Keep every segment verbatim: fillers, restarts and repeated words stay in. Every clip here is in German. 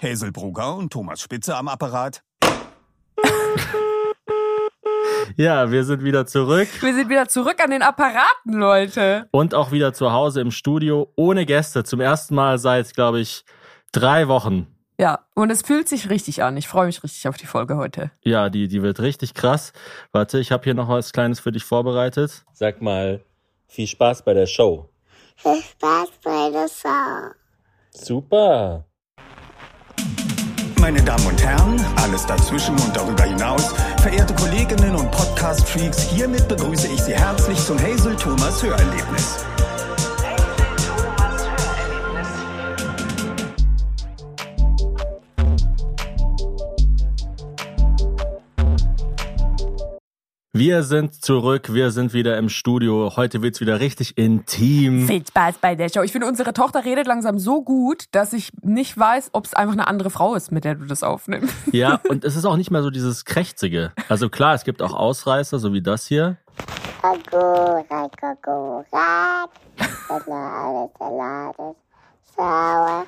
Hazel Brugger und Thomas Spitzer am Apparat. Ja, wir sind wieder zurück. Wir sind wieder zurück an den Apparaten, Leute. Und auch wieder zu Hause im Studio, ohne Gäste. Zum ersten Mal seit, glaube ich, drei Wochen. Ja, und es fühlt sich richtig an. Ich freue mich richtig auf die Folge heute. Ja, die, die wird richtig krass. Warte, ich habe hier noch was Kleines für dich vorbereitet. Sag mal, viel Spaß bei der Show. Viel Spaß bei der Show. Super. Meine Damen und Herren, alles dazwischen und darüber hinaus, verehrte Kolleginnen und Podcast-Freaks, hiermit begrüße ich Sie herzlich zum Hazel Thomas Hörerlebnis. Wir sind zurück, wir sind wieder im Studio. Heute wird's wieder richtig intim. Viel Spaß bei der Show. Ich finde, unsere Tochter redet langsam so gut, dass ich nicht weiß, ob es einfach eine andere Frau ist, mit der du das aufnimmst. Ja, und es ist auch nicht mehr so dieses Krächzige. Also klar, es gibt auch Ausreißer, so wie das hier. Agora, agora, Salade, Salade, sauer.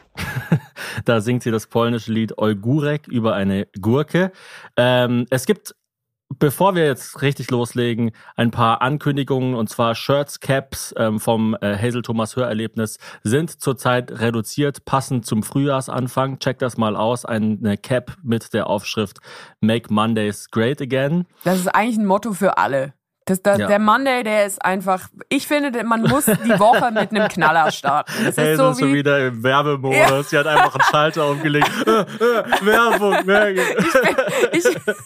Da singt sie das polnische Lied Olgurek über eine Gurke. Ähm, es gibt, bevor wir jetzt richtig loslegen, ein paar Ankündigungen, und zwar Shirts, Caps ähm, vom äh, Hazel Thomas Hörerlebnis sind zurzeit reduziert, passend zum Frühjahrsanfang. Checkt das mal aus, eine Cap mit der Aufschrift Make Mondays Great Again. Das ist eigentlich ein Motto für alle. Das, das, Ja. Der Monday, der ist einfach, ich finde, man muss die Woche mit einem Knaller starten. Das ist Hazel so ist schon wie, wieder im Werbemodus. Ja. Sie hat einfach einen Schalter umgelegt. Äh, äh, Werbung, Werbung. ich,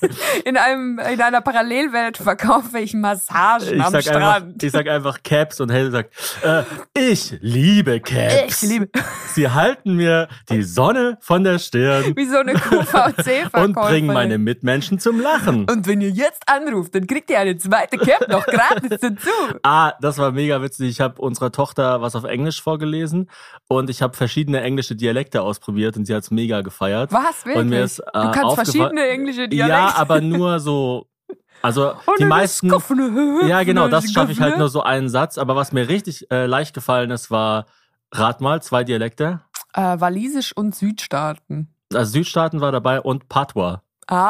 in einem, in einer Parallelwelt verkaufe ich Massagen Ich am sag, Strand. einfach, ich sag einfach Caps und Hazel sagt, äh, ich liebe Caps. Ich liebe- Sie halten mir die Sonne von der Stirn Wie so eine Q V C-Verkäuferin. und bringen meine Mitmenschen zum Lachen. Und wenn ihr jetzt anruft, dann kriegt ihr eine zweite Cap noch gratis dazu. Ah, das war mega witzig. Ich habe unserer Tochter was auf Englisch vorgelesen und ich habe verschiedene englische Dialekte ausprobiert und sie hat's mega gefeiert. Was, wirklich? Und mir ist, äh, du kannst aufgefa- verschiedene englische Dialekte. Ja, aber nur so, also Und die eine meisten. Skoffene, Ja, genau, das schaffe ich halt Skoffene. nur so einen Satz. Aber was mir richtig äh, leicht gefallen ist, war, rat mal, zwei Dialekte. Äh, Walisisch und Südstaaten. Also Südstaaten war dabei und Patois.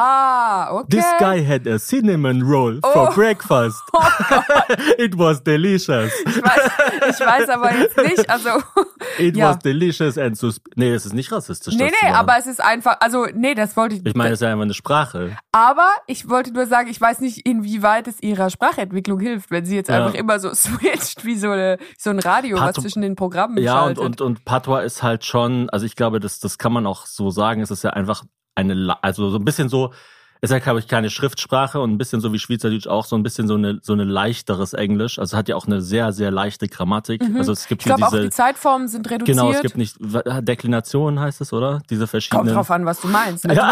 Ah, okay. This guy had a cinnamon roll for Oh. breakfast. Oh Gott. It was delicious. Ich weiß, ich weiß aber jetzt nicht, also... It Ja. was delicious and sus... Nee, es ist nicht rassistisch. Nee, das zu nee, sagen. aber es ist einfach, also nee, das wollte ich... Ich meine, es ist ja einfach eine Sprache. Aber ich wollte nur sagen, ich weiß nicht, inwieweit es ihrer Sprachentwicklung hilft, wenn sie jetzt Ja. einfach immer so switcht wie so, eine, so ein Radio, Pat- was zwischen den Programmen Ja, und, schaltet. und, und Patois ist halt schon, also ich glaube, das, das kann man auch so sagen, es ist ja einfach eine, La- also so ein bisschen so, ist ja, glaube ich, keine Schriftsprache und ein bisschen so wie Schweizerdeutsch auch, so ein bisschen so eine so eine leichteres Englisch. Also es hat ja auch eine sehr, sehr leichte Grammatik. Mhm. Also es gibt Ich glaube hier auch, diese... die Zeitformen sind reduziert. Genau, es gibt nicht... Deklination heißt es, oder? Diese verschiedenen... Kommt drauf an, was du meinst. Also,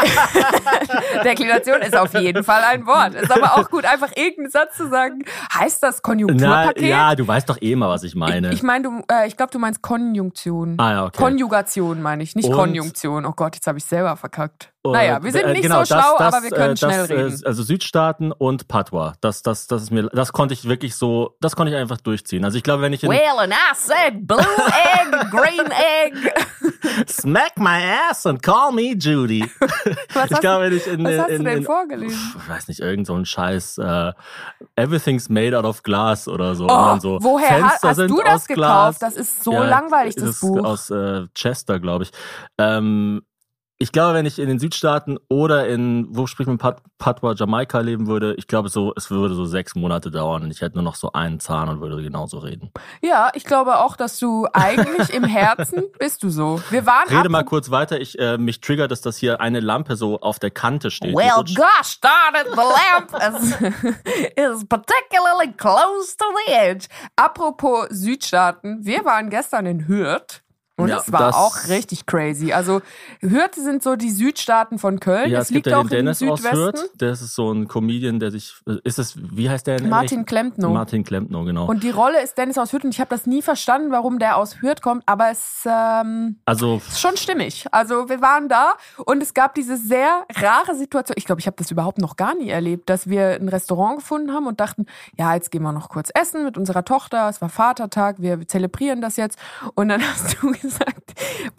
Deklination ist auf jeden Fall ein Wort. Ist aber auch gut, einfach irgendeinen Satz zu sagen. Heißt das Na, Konjunkturpaket? ja, du weißt doch eh mal, was ich meine. Ich, ich meine, du, äh, ich glaube, du meinst Konjunktion. Ah ja, okay. Konjugation meine ich, nicht Und- Konjunktion. Oh Gott, jetzt habe ich selber verkackt. Und, naja, wir sind äh, nicht genau, so das- schlau, das, aber wir können äh, schnell das, reden. äh, Also Südstaaten und Patois. Das, das, das ist mir, das konnte ich wirklich so, das konnte ich einfach durchziehen. Also ich glaube, wenn ich in Well, and I said blue egg, green egg. Smack my ass and call me Judy. Was ich hast, glaube, wenn ich in, was in, hast in, du denn in vorgelesen? ich weiß nicht, irgend so ein Scheiß, äh, everything's made out of glass oder so. Oh, Und dann so woher ha- Fenster hast sind du das aus gekauft? Glas. Das ist so Ja, langweilig, das ist Buch. aus äh, Chester, glaube ich. Ähm, ich glaube, wenn ich in den Südstaaten oder in, wo spricht man, Pat- Patois, Jamaika leben würde, ich glaube, so, es würde so sechs Monate dauern und ich hätte nur noch so einen Zahn und würde genauso reden. Ja, ich glaube auch, dass du eigentlich im Herzen bist du so. Wir waren Rede ab- mal kurz weiter. Ich, äh, mich triggert es, dass hier eine Lampe so auf der Kante steht. Die Well, rutscht- gosh darn it, the lamp is, is particularly close to the edge. Apropos Südstaaten, wir waren gestern in Hürth. Und Ja, es war das- auch richtig crazy. Also Hürth sind so die Südstaaten von Köln. Ja, es es gibt liegt ja auch den Dennis im aus Südwesten. Hürth. Der ist so ein Comedian, der sich, ist es, wie heißt der? in Martin echt? Klempno. Martin Klempno, genau. Und die Rolle ist Dennis aus Hürth. Und ich habe das nie verstanden, warum der aus Hürth kommt. Aber es ähm, also, ist schon stimmig. Also wir waren da und es gab diese sehr rare Situation. Ich glaube, ich habe das überhaupt noch gar nie erlebt, dass wir ein Restaurant gefunden haben und dachten, ja, jetzt gehen wir noch kurz essen mit unserer Tochter. Es war Vatertag, wir zelebrieren das jetzt. Und dann hast du gesagt,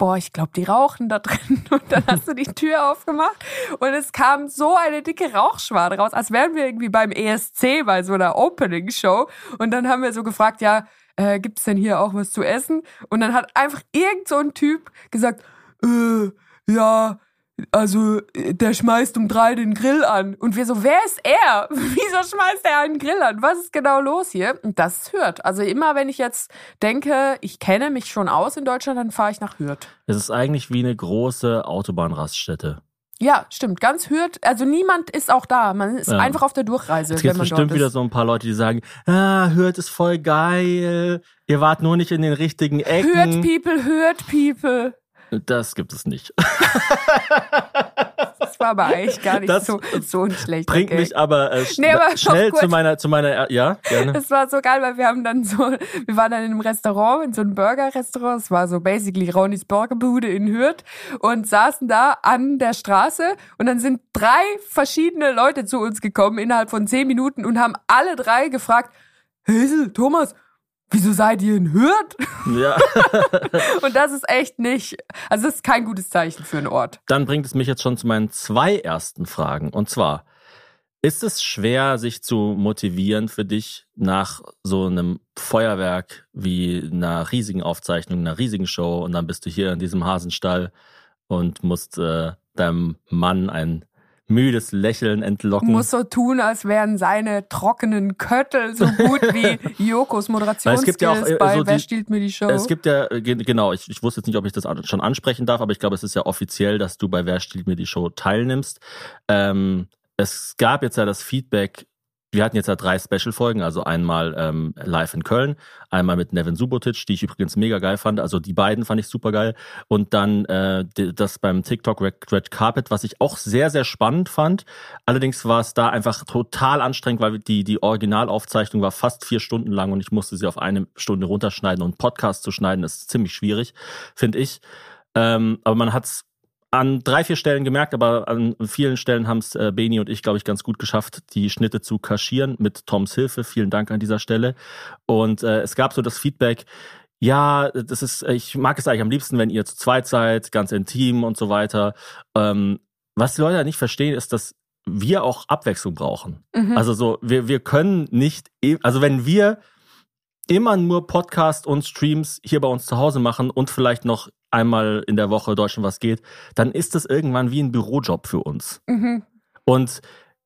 boah, ich glaube, die rauchen da drin. Und dann hast du die Tür aufgemacht und es kam so eine dicke Rauchschwade raus, als wären wir irgendwie beim E S C bei so einer Opening-Show. Und dann haben wir so gefragt, ja, äh, gibt's denn hier auch was zu essen? Und dann hat einfach irgend so ein Typ gesagt, äh, ja, also der schmeißt um drei den Grill an. Und wir so, wer ist er? Wieso schmeißt er einen Grill an? Was ist genau los hier? Und das ist Hürth. Also immer, wenn ich jetzt denke, ich kenne mich schon aus in Deutschland, dann fahre ich nach Hürth. Es ist eigentlich wie eine große Autobahnraststätte. Ja, stimmt. Ganz Hürth. Also niemand ist auch da. Man ist ja. einfach auf der Durchreise. Es gibt bestimmt wieder so ein paar Leute, die sagen, ah, Hürth ist voll geil. Ihr wart nur nicht in den richtigen Ecken. Hürth People, Hürth People. Das gibt es nicht. Das war aber eigentlich gar nicht das so, so ein schlechter bringt Gag. mich aber, äh, nee, aber schnell zu meiner, zu meiner, ja, gerne. Das war so geil, weil wir haben dann so, wir waren dann in einem Restaurant, in so einem Burger-Restaurant, es war so basically Ronis Burgerbude in Hürth und saßen da an der Straße und dann sind drei verschiedene Leute zu uns gekommen innerhalb von zehn Minuten und haben alle drei gefragt, Hazel, Thomas, wieso seid ihr in Hürth? Ja. Und das ist echt nicht, also das ist kein gutes Zeichen für einen Ort. Dann bringt es mich jetzt schon zu meinen zwei ersten Fragen. Und zwar, ist es schwer, sich zu motivieren für dich nach so einem Feuerwerk wie einer riesigen Aufzeichnung, einer riesigen Show und dann bist du hier in diesem Hasenstall und musst äh, deinem Mann ein müdes Lächeln entlocken. Muss so tun, als wären seine trockenen Köttel so gut wie Jokos Moderationsskills ja auch, äh, bei so Wer die, stiehlt mir die Show? Es gibt ja, genau, ich, ich wusste jetzt nicht, ob ich das schon ansprechen darf, aber ich glaube, es ist ja offiziell, dass du bei Wer stiehlt mir die Show teilnimmst. Ähm, es gab jetzt ja das Feedback, wir hatten jetzt ja drei Special-Folgen, also einmal ähm, live in Köln, einmal mit Nevin Subotic, die ich übrigens mega geil fand, also die beiden fand ich super geil und dann äh, das beim TikTok Red Carpet, was ich auch sehr, sehr spannend fand. Allerdings war es da einfach total anstrengend, weil die die Originalaufzeichnung war fast vier Stunden lang und ich musste sie auf eine Stunde runterschneiden und Podcast zu schneiden ist ziemlich schwierig, finde ich. Ähm, aber man hat's an drei, vier Stellen gemerkt, aber an vielen Stellen haben es äh, Beni und ich, glaube ich, ganz gut geschafft, die Schnitte zu kaschieren mit Toms Hilfe. Vielen Dank an dieser Stelle. Und äh, es gab so das Feedback, ja, das ist, ich mag es eigentlich am liebsten, wenn ihr zu zweit seid, ganz intim und so weiter. Ähm, was die Leute ja nicht verstehen, ist, dass wir auch Abwechslung brauchen. Mhm. Also so, wir, wir können nicht, also wenn wir immer nur Podcast und Streams hier bei uns zu Hause machen und vielleicht noch einmal in der Woche Deutschland was geht, dann ist das irgendwann wie ein Bürojob für uns. Mhm. Und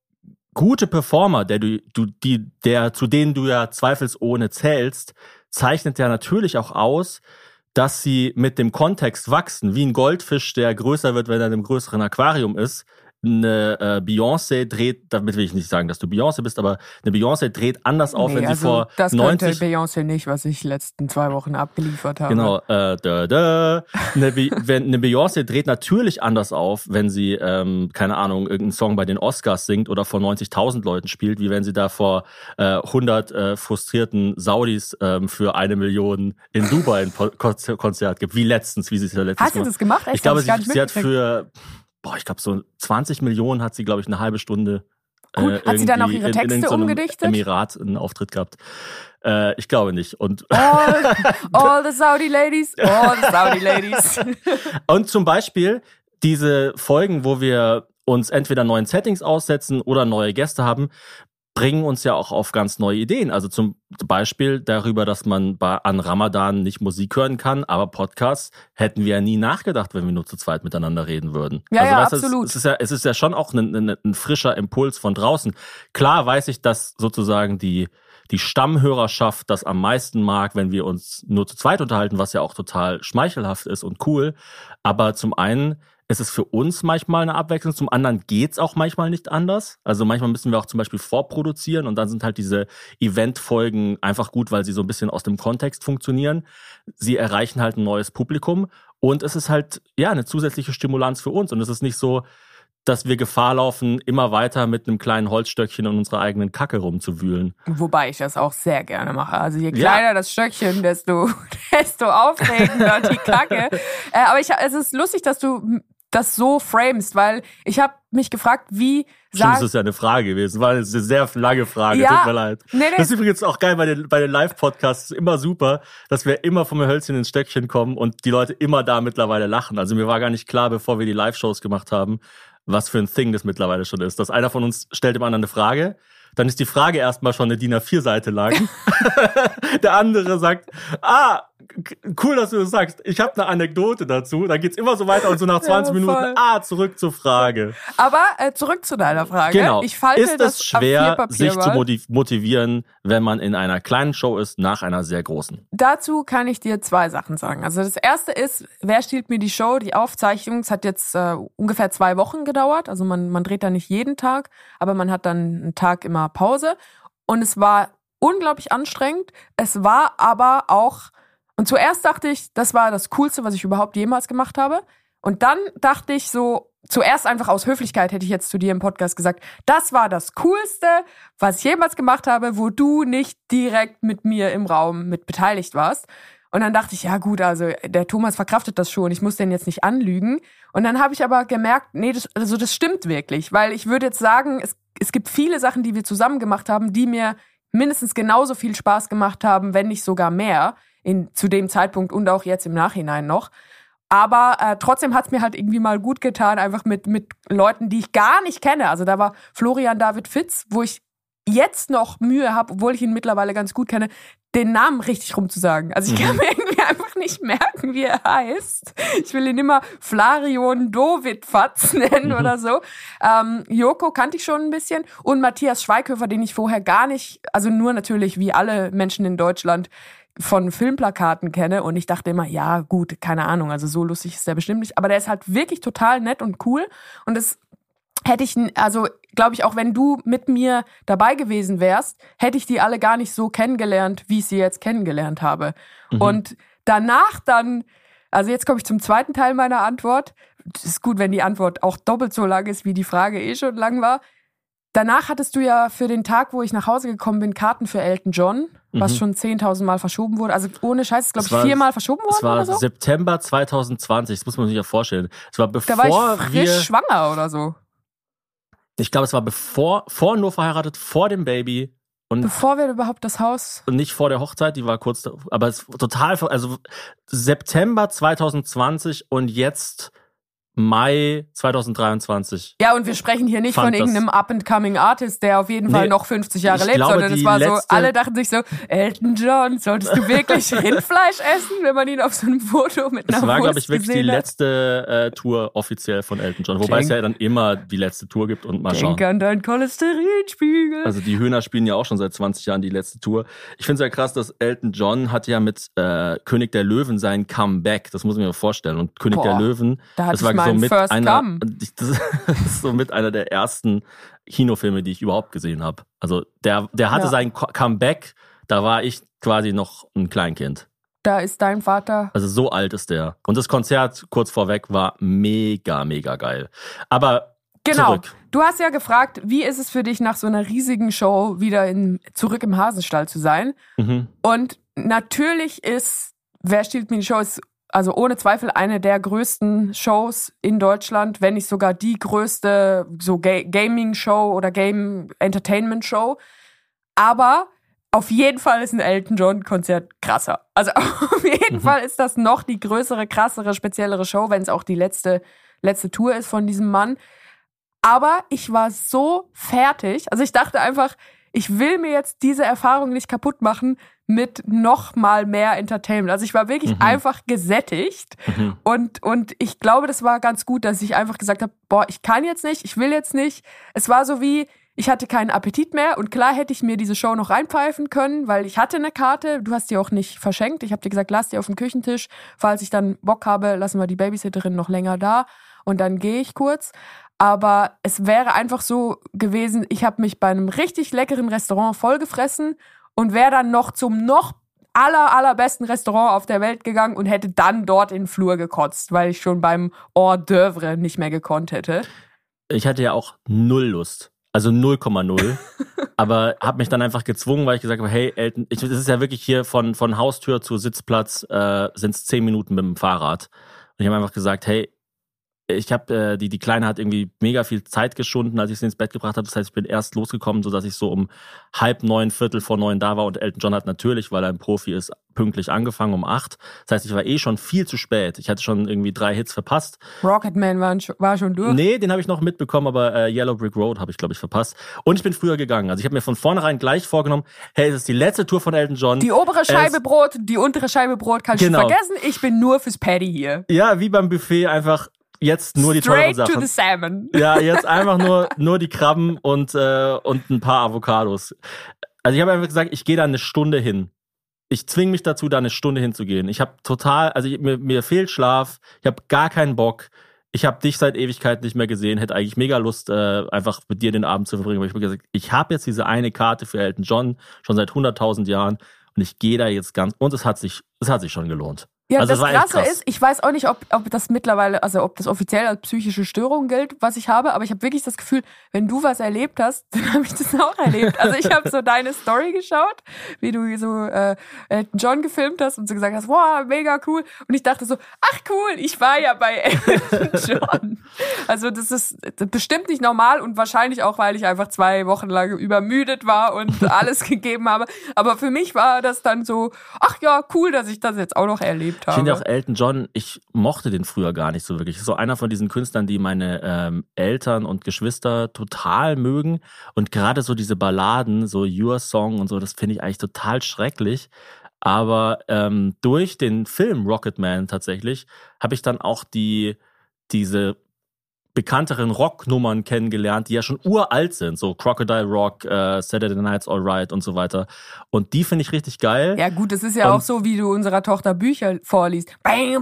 gute Performer, der du, du, die, der, zu denen du ja zweifelsohne zählst, zeichnet ja natürlich auch aus, dass sie mit dem Kontext wachsen, wie ein Goldfisch, der größer wird, wenn er in einem größeren Aquarium ist. Eine äh, Beyoncé dreht, damit will ich nicht sagen, dass du Beyoncé bist, aber eine Beyoncé dreht anders auf, nee, wenn sie also vor das neunzig... Das könnte Beyoncé nicht, was ich letzten zwei Wochen abgeliefert habe. Genau, äh, da, da. Eine, Be- wenn, eine Beyoncé dreht natürlich anders auf, wenn sie, ähm, keine Ahnung, irgendeinen Song bei den Oscars singt oder vor neunzigtausend Leuten spielt, wie wenn sie da vor äh, hundert äh, frustrierten Saudis ähm, für eine Million in Dubai ein Konzert, Konzert gibt, wie letztens, wie sie es ja letztens Hast du das gemacht? Echt? Ich glaube, sie, sie hat für... Boah, ich glaube, so zwanzig Millionen hat sie, glaube ich, eine halbe Stunde Gut, äh, hat sie dann auch ihre Texte in, in so umgedichtet? Emirat einen Auftritt gehabt. Äh, ich glaube nicht. Und all, all the Saudi ladies, all the Saudi ladies. Und zum Beispiel diese Folgen, wo wir uns entweder neuen Settings aussetzen oder neue Gäste haben, bringen uns ja auch auf ganz neue Ideen. Also zum Beispiel darüber, dass man bei, an Ramadan nicht Musik hören kann, aber Podcasts hätten wir ja nie nachgedacht, wenn wir nur zu zweit miteinander reden würden. Ja, also, ja, weißt, absolut. Es, es, ist ja, es ist ja schon auch ein, ein, ein frischer Impuls von draußen. Klar weiß ich, dass sozusagen die, die Stammhörerschaft das am meisten mag, wenn wir uns nur zu zweit unterhalten, was ja auch total schmeichelhaft ist und cool. Aber zum einen es ist für uns manchmal eine Abwechslung, zum anderen geht's auch manchmal nicht anders. Also manchmal müssen wir auch zum Beispiel vorproduzieren und dann sind halt diese Eventfolgen einfach gut, weil sie so ein bisschen aus dem Kontext funktionieren. Sie erreichen halt ein neues Publikum und es ist halt ja eine zusätzliche Stimulanz für uns und es ist nicht so, dass wir Gefahr laufen, immer weiter mit einem kleinen Holzstöckchen in unserer eigenen Kacke rumzuwühlen. Wobei ich das auch sehr gerne mache. Also je kleiner ja. das Stöckchen, desto, desto aufregender die Kacke. Äh, aber ich, es ist lustig, dass du das so framest, weil ich habe mich gefragt, wie Stimmt, das sagen... ist ja eine Frage gewesen. War eine sehr lange Frage, Ja, tut mir leid. nee, nee. Das ist übrigens auch geil bei den, bei den Live-Podcasts. Ist immer super, dass wir immer vom Hölzchen ins Stöckchen kommen und die Leute immer da mittlerweile lachen. Also mir war gar nicht klar, bevor wir die Live-Shows gemacht haben, was für ein Thing das mittlerweile schon ist. Dass einer von uns stellt dem anderen eine Frage, dann ist die Frage erstmal schon eine D I N A vier Seite lang. Der andere sagt, ah, cool, dass du das sagst. Ich habe eine Anekdote dazu. Dann geht's immer so weiter und so nach zwanzig Ja, Minuten, voll. ah, zurück zur Frage. Aber äh, zurück zu deiner Frage. Genau. Ich falte ist das es schwer, A vier sich zu Papier mal. motivieren, wenn man in einer kleinen Show ist, nach einer sehr großen? Dazu kann ich dir zwei Sachen sagen. Also das erste ist, wer stiehlt mir die Show? Die Aufzeichnung, es hat jetzt äh, ungefähr zwei Wochen gedauert. Also man, man dreht da nicht jeden Tag, aber man hat dann einen Tag immer Pause. Und es war unglaublich anstrengend. Es war aber auch, und zuerst dachte ich, das war das Coolste, was ich überhaupt jemals gemacht habe. Und dann dachte ich so, zuerst einfach aus Höflichkeit hätte ich jetzt zu dir im Podcast gesagt, das war das Coolste, was ich jemals gemacht habe, wo du nicht direkt mit mir im Raum mit beteiligt warst. Und dann dachte ich, ja gut, also der Thomas verkraftet das schon, ich muss den jetzt nicht anlügen. Und dann habe ich aber gemerkt, nee, das, also das stimmt wirklich. Weil ich würde jetzt sagen, es, es gibt viele Sachen, die wir zusammen gemacht haben, die mir mindestens genauso viel Spaß gemacht haben, wenn nicht sogar mehr, in, zu dem Zeitpunkt und auch jetzt im Nachhinein noch. Aber äh, trotzdem hat's mir halt irgendwie mal gut getan, einfach mit, mit Leuten, die ich gar nicht kenne. Also da war Florian David Fitz, wo ich jetzt noch Mühe habe, obwohl ich ihn mittlerweile ganz gut kenne, den Namen richtig rumzusagen. Also ich kann mir irgendwie einfach nicht merken, wie er heißt. Ich will ihn immer Flarion Dovidfatz nennen Mhm. oder so. Ähm, Joko kannte ich schon ein bisschen. Und Matthias Schweighöfer, den ich vorher gar nicht, also nur natürlich wie alle Menschen in Deutschland, von Filmplakaten kenne. Und ich dachte immer, ja gut, keine Ahnung, also so lustig ist der bestimmt nicht. Aber der ist halt wirklich total nett und cool. Und das hätte ich, also glaube ich, auch wenn du mit mir dabei gewesen wärst, hätte ich die alle gar nicht so kennengelernt, wie ich sie jetzt kennengelernt habe. Mhm. Und danach dann, also jetzt komme ich zum zweiten Teil meiner Antwort. Es ist gut, wenn die Antwort auch doppelt so lang ist, wie die Frage eh schon lang war. Danach hattest du ja für den Tag, wo ich nach Hause gekommen bin, Karten für Elton John, was Mhm. schon zehntausend Mal verschoben wurde. Also ohne Scheiß, ist glaube Es ich war- viermal verschoben worden Es war oder so. September zwanzig zwanzig, das muss man sich ja vorstellen. Es war Da bevor war ich frisch wir, schwanger oder so. ich glaube, es war bevor, vor nur verheiratet, vor dem Baby und, Bevor wir überhaupt das Haus... und nicht vor der Hochzeit, die war kurz, da- aber es war total, also September zwanzig zwanzig und jetzt Mai zwanzig dreiundzwanzig. Ja, und wir sprechen hier nicht Fand von das- irgendeinem Up-and-Coming Artist, der auf jeden Fall Nee, noch fünfzig Jahre ich lebt, glaube, sondern es die war so, letzte- alle dachten sich so, Elton John, solltest du wirklich Rindfleisch essen, wenn man ihn auf so einem Foto mit einer Es war, Wurst glaube ich, wirklich die gesehen hat? letzte äh, Tour offiziell von Elton John. Wobei es Denk- ja dann immer die letzte Tour gibt und mal schauen. Denk an deinen Cholesterinspiegel. Also die Hühner spielen ja auch schon seit zwanzig Jahren die letzte Tour. Ich finde es ja krass, dass Elton John hat ja mit äh, König der Löwen sein Comeback. Das muss man mir vorstellen. Und König Boah, der Löwen, da hatte das ich war so meinen mit First einer, Come. das ist so mit einer der ersten Kinofilme, die ich überhaupt gesehen habe. Also der, der hatte Ja. sein Co- Comeback. Da war ich quasi noch ein Kleinkind. Da ist dein Vater. Also so alt ist der. Und das Konzert kurz vorweg war mega, mega geil. Aber Genau. zurück. Du hast ja gefragt, wie ist es für dich, nach so einer riesigen Show wieder in, zurück im Hasenstall zu sein? Mhm. Und natürlich ist Wer stiehlt mir die Show ist also ohne Zweifel eine der größten Shows in Deutschland, wenn nicht sogar die größte so Ga- Gaming-Show oder Game-Entertainment-Show. Aber auf jeden Fall ist ein Elton John-Konzert krasser. Also auf jeden Mhm. Fall ist das noch die größere, krassere, speziellere Show, wenn es auch die letzte, letzte Tour ist von diesem Mann. Aber ich war so fertig. Also ich dachte einfach, ich will mir jetzt diese Erfahrung nicht kaputt machen mit noch mal mehr Entertainment. Also ich war wirklich Mhm. einfach gesättigt. Mhm. Und, und ich glaube, das war ganz gut, dass ich einfach gesagt habe, boah, ich kann jetzt nicht, ich will jetzt nicht. Es war so wie, ich hatte keinen Appetit mehr. Und klar hätte ich mir diese Show noch reinpfeifen können, weil ich hatte eine Karte. Du hast die auch nicht verschenkt. Ich habe dir gesagt, lass die auf dem Küchentisch. Falls ich dann Bock habe, lassen wir die Babysitterin noch länger da. Und dann gehe ich kurz. Aber es wäre einfach so gewesen, ich habe mich bei einem richtig leckeren Restaurant vollgefressen und wäre dann noch zum noch aller, allerbesten Restaurant auf der Welt gegangen und hätte dann dort in den Flur gekotzt, weil ich schon beim Hors d'oeuvre nicht mehr gekonnt hätte. Ich hatte ja auch null Lust. Also null Komma null. Aber habe mich dann einfach gezwungen, weil ich gesagt habe, hey Elton, ich, das ist ja wirklich hier von, von Haustür zu Sitzplatz äh, sind es zehn Minuten mit dem Fahrrad. Und ich habe einfach gesagt, hey, ich habe äh, die die Kleine hat irgendwie mega viel Zeit geschunden, als ich sie ins Bett gebracht habe. Das heißt, ich bin erst losgekommen, so dass ich so um halb neun, Viertel vor neun da war. Und Elton John hat natürlich, weil er ein Profi ist, pünktlich angefangen um acht. Das heißt, ich war eh schon viel zu spät. Ich hatte schon irgendwie drei Hits verpasst. Rocketman war, war schon durch. Nee, den habe ich noch mitbekommen, aber äh, Yellow Brick Road habe ich, glaube ich, verpasst. Und ich bin früher gegangen. Also ich habe mir von vornherein gleich vorgenommen, hey, es ist die letzte Tour von Elton John. Die obere Scheibe es, Brot, die untere Scheibe Brot kannst du genau. vergessen. Ich bin nur fürs Paddy hier. Ja, wie beim Buffet einfach jetzt nur die teuren Straight Sachen. to the salmon. Ja, jetzt einfach nur nur die Krabben und äh, und ein paar Avocados. Also ich habe einfach gesagt, ich gehe da eine Stunde hin. Ich zwinge mich dazu, da eine Stunde hinzugehen. Ich habe total, also ich, mir, mir fehlt Schlaf. Ich habe gar keinen Bock. Ich habe dich seit Ewigkeit nicht mehr gesehen. Hätte eigentlich mega Lust, äh, einfach mit dir den Abend zu verbringen. Aber ich habe gesagt, ich habe jetzt diese eine Karte für Elton John schon seit hunderttausend Jahren und ich gehe da jetzt ganz. Und es hat sich, es hat sich schon gelohnt. Ja, also das war echt Krasse krass. ist, ich weiß auch nicht, ob, ob das mittlerweile, also ob das offiziell als psychische Störung gilt, was ich habe, aber ich habe wirklich das Gefühl, wenn du was erlebt hast, dann habe ich das auch erlebt. Also ich habe so deine Story geschaut, wie du so äh, Elton John gefilmt hast und so gesagt hast, wow, mega cool. Und ich dachte so, ach cool, ich war ja bei Elton John. Also das ist bestimmt nicht normal und wahrscheinlich auch, weil ich einfach zwei Wochen lang übermüdet war und alles gegeben habe. Aber für mich war das dann so, ach ja, cool, dass ich das jetzt auch noch erlebt habe. Ich finde auch Elton John, ich mochte den früher gar nicht so wirklich. So einer von diesen Künstlern, die meine ähm, Eltern und Geschwister total mögen. Und gerade so diese Balladen, so Your Song und so, das finde ich eigentlich total schrecklich. Aber ähm, durch den Film Rocketman tatsächlich habe ich dann auch die diese bekannteren Rocknummern kennengelernt, die ja schon uralt sind, so Crocodile Rock, äh, Saturday Night's Alright und so weiter. Und die finde ich richtig geil. Ja gut, es ist ja und auch so, wie du unserer Tochter Bücher vorliest. And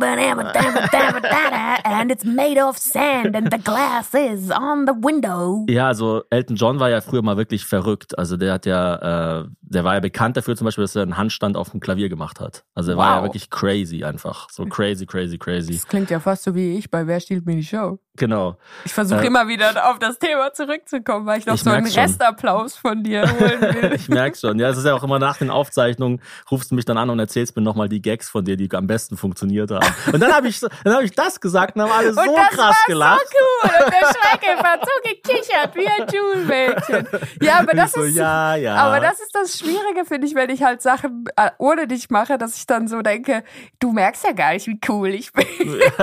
it's made of sand and the glass is on the window. Ja, also Elton John war ja früher mal wirklich verrückt. Also der hat ja, äh, der war ja bekannt dafür zum Beispiel, dass er einen Handstand auf dem Klavier gemacht hat. Also er Wow. war ja wirklich crazy einfach. So crazy, crazy, crazy. Das klingt ja fast so wie ich bei Wer stiehlt mir die Show. Genau. Ich versuche Äh, immer wieder auf das Thema zurückzukommen, weil ich noch Ich so einen merk's schon. Restapplaus von dir holen will. Ich merk's schon. Ja, es ist ja auch immer nach den Aufzeichnungen, rufst du mich dann an und erzählst mir nochmal die Gags von dir, die am besten funktioniert haben. Und dann habe ich, dann hab ich das gesagt und haben alle so Und das krass war gelacht. so cool. Und der Schreck hat so gekichert wie ein Schulmädchen. Ja, aber das Ich so, ist, ja, ja. aber das ist das Schwierige, finde ich, wenn ich halt Sachen äh, ohne dich mache, dass ich dann so denke, du merkst ja gar nicht, wie cool ich bin.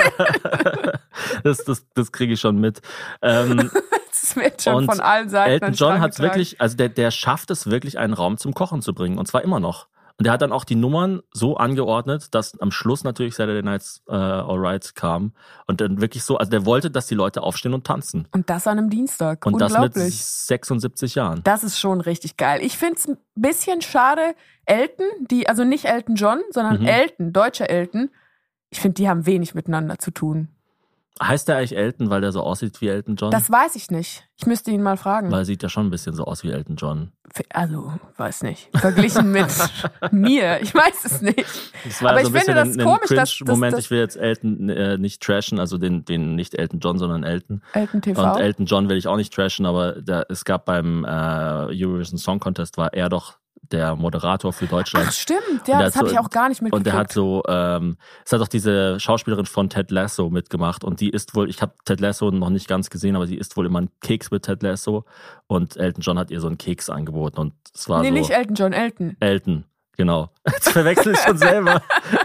das das, das kriege ich schon mit. Ähm, Das wird schon Und von allen Seiten. Elton an John Strang hat's getragen. wirklich, also der, der schafft es wirklich, einen Raum zum Kochen zu bringen. Und zwar immer noch. Und der hat dann auch die Nummern so angeordnet, dass am Schluss natürlich Saturday Night's äh, Alright kam. Und dann wirklich so, also der wollte, dass die Leute aufstehen und tanzen. Und das an einem Dienstag. Und das mit Unglaublich. sechsundsiebzig Jahren. Das ist schon richtig geil. Ich find's ein bisschen schade, Elton, die, also nicht Elton John, sondern Mhm. Elton, deutscher Elton, ich finde, die haben wenig miteinander zu tun. Heißt der eigentlich Elton, weil der so aussieht wie Elton John? Das weiß ich nicht. Ich müsste ihn mal fragen. Weil er sieht ja schon ein bisschen so aus wie Elton John. Also, weiß nicht. Verglichen mit mir. Ich weiß es nicht. Das war Aber so ich ein finde bisschen das ein, ein komisch, dass- Cringe-Moment. dass- Ich will jetzt Elton äh, nicht trashen, also den, den nicht Elton John, sondern Elton. Elton T V. Und Elton John will ich auch nicht trashen, aber da, es gab beim äh, Eurovision Song Contest, war er doch der Moderator für Deutschland. Ach stimmt, Und ja, der das hat habe so- ich auch gar nicht mitgekriegt. Und der hat so, ähm, es hat auch diese Schauspielerin von Ted Lasso mitgemacht und die isst wohl, ich habe Ted Lasso noch nicht ganz gesehen, aber sie isst wohl immer einen Keks mit Ted Lasso und Elton John hat ihr so einen Keks angeboten und es war nee, so... nicht Elton John, Elton. Elton, genau. Jetzt verwechsel ich schon selber.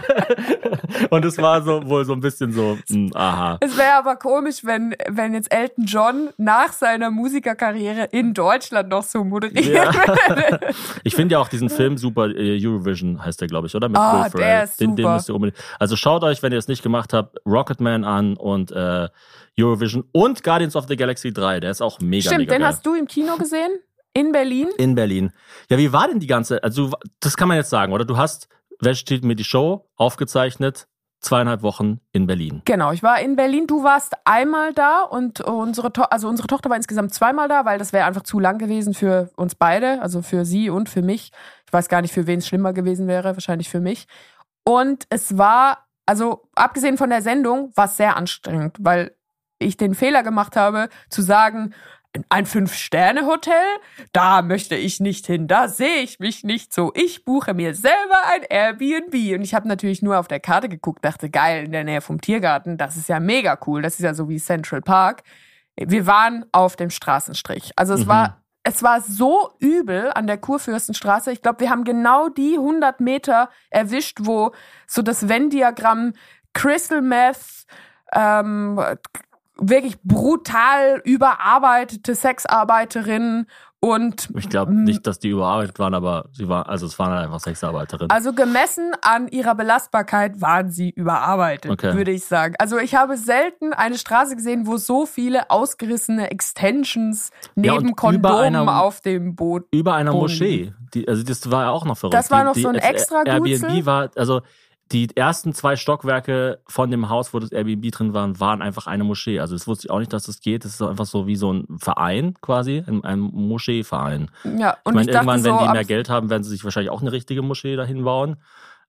Und es war so wohl so ein bisschen so, mh, aha. Es wäre aber komisch, wenn, wenn jetzt Elton John nach seiner Musikerkarriere in Deutschland noch so moderiert Ja. würde. Ich finde ja auch diesen Film super, äh, Eurovision heißt der, glaube ich, oder? Mit Ah, Will der Ferrell. ist Den, den super. müsst ihr unbedingt. Also schaut euch, wenn ihr es nicht gemacht habt, Rocketman an und äh, Eurovision und Guardians of the Galaxy drei. Der ist auch mega, Stimmt, mega den geil. hast du im Kino gesehen? In Berlin? In Berlin. Ja, wie war denn die ganze, also das kann man jetzt sagen, oder? Du hast, wer steht mir die Show, aufgezeichnet, zweieinhalb Wochen in Berlin. Genau, ich war in Berlin, du warst einmal da und unsere, to- also unsere Tochter war insgesamt zweimal da, weil das wäre einfach zu lang gewesen für uns beide, also für sie und für mich. Ich weiß gar nicht, für wen es schlimmer gewesen wäre, wahrscheinlich für mich. Und es war, also abgesehen von der Sendung, war es sehr anstrengend, weil ich den Fehler gemacht habe, zu sagen, ein Fünf-Sterne-Hotel, da möchte ich nicht hin, da sehe ich mich nicht so. Ich buche mir selber ein Airbnb. Und ich habe natürlich nur auf der Karte geguckt, dachte, geil, in der Nähe vom Tiergarten, das ist ja mega cool. Das ist ja so wie Central Park. Wir waren auf dem Straßenstrich. Also es mhm. war es war so übel an der Kurfürstenstraße. Ich glaube, wir haben genau die hundert Meter erwischt, wo so das Venn-Diagramm Crystal Meth, ähm, wirklich brutal überarbeitete Sexarbeiterinnen und... Ich glaube nicht, dass die überarbeitet waren, aber sie waren, also es waren halt einfach Sexarbeiterinnen. Also gemessen an ihrer Belastbarkeit waren sie überarbeitet, okay. würde ich sagen. Also ich habe selten eine Straße gesehen, wo so viele ausgerissene Extensions neben ja, Kondomen einer, auf dem Boot. Über einer Boden. Moschee. Die, also das war ja auch noch verrückt. Das war noch die, so ein die, extra Airbnb war, also... Die ersten zwei Stockwerke von dem Haus, wo das Airbnb drin war, waren einfach eine Moschee. Also das wusste ich auch nicht, dass das geht. Das ist einfach so wie so ein Verein quasi, ein, ein Moscheeverein. Ja, und ich meine, ich irgendwann, dachte wenn so, die mehr Geld haben, werden sie sich wahrscheinlich auch eine richtige Moschee dahin bauen.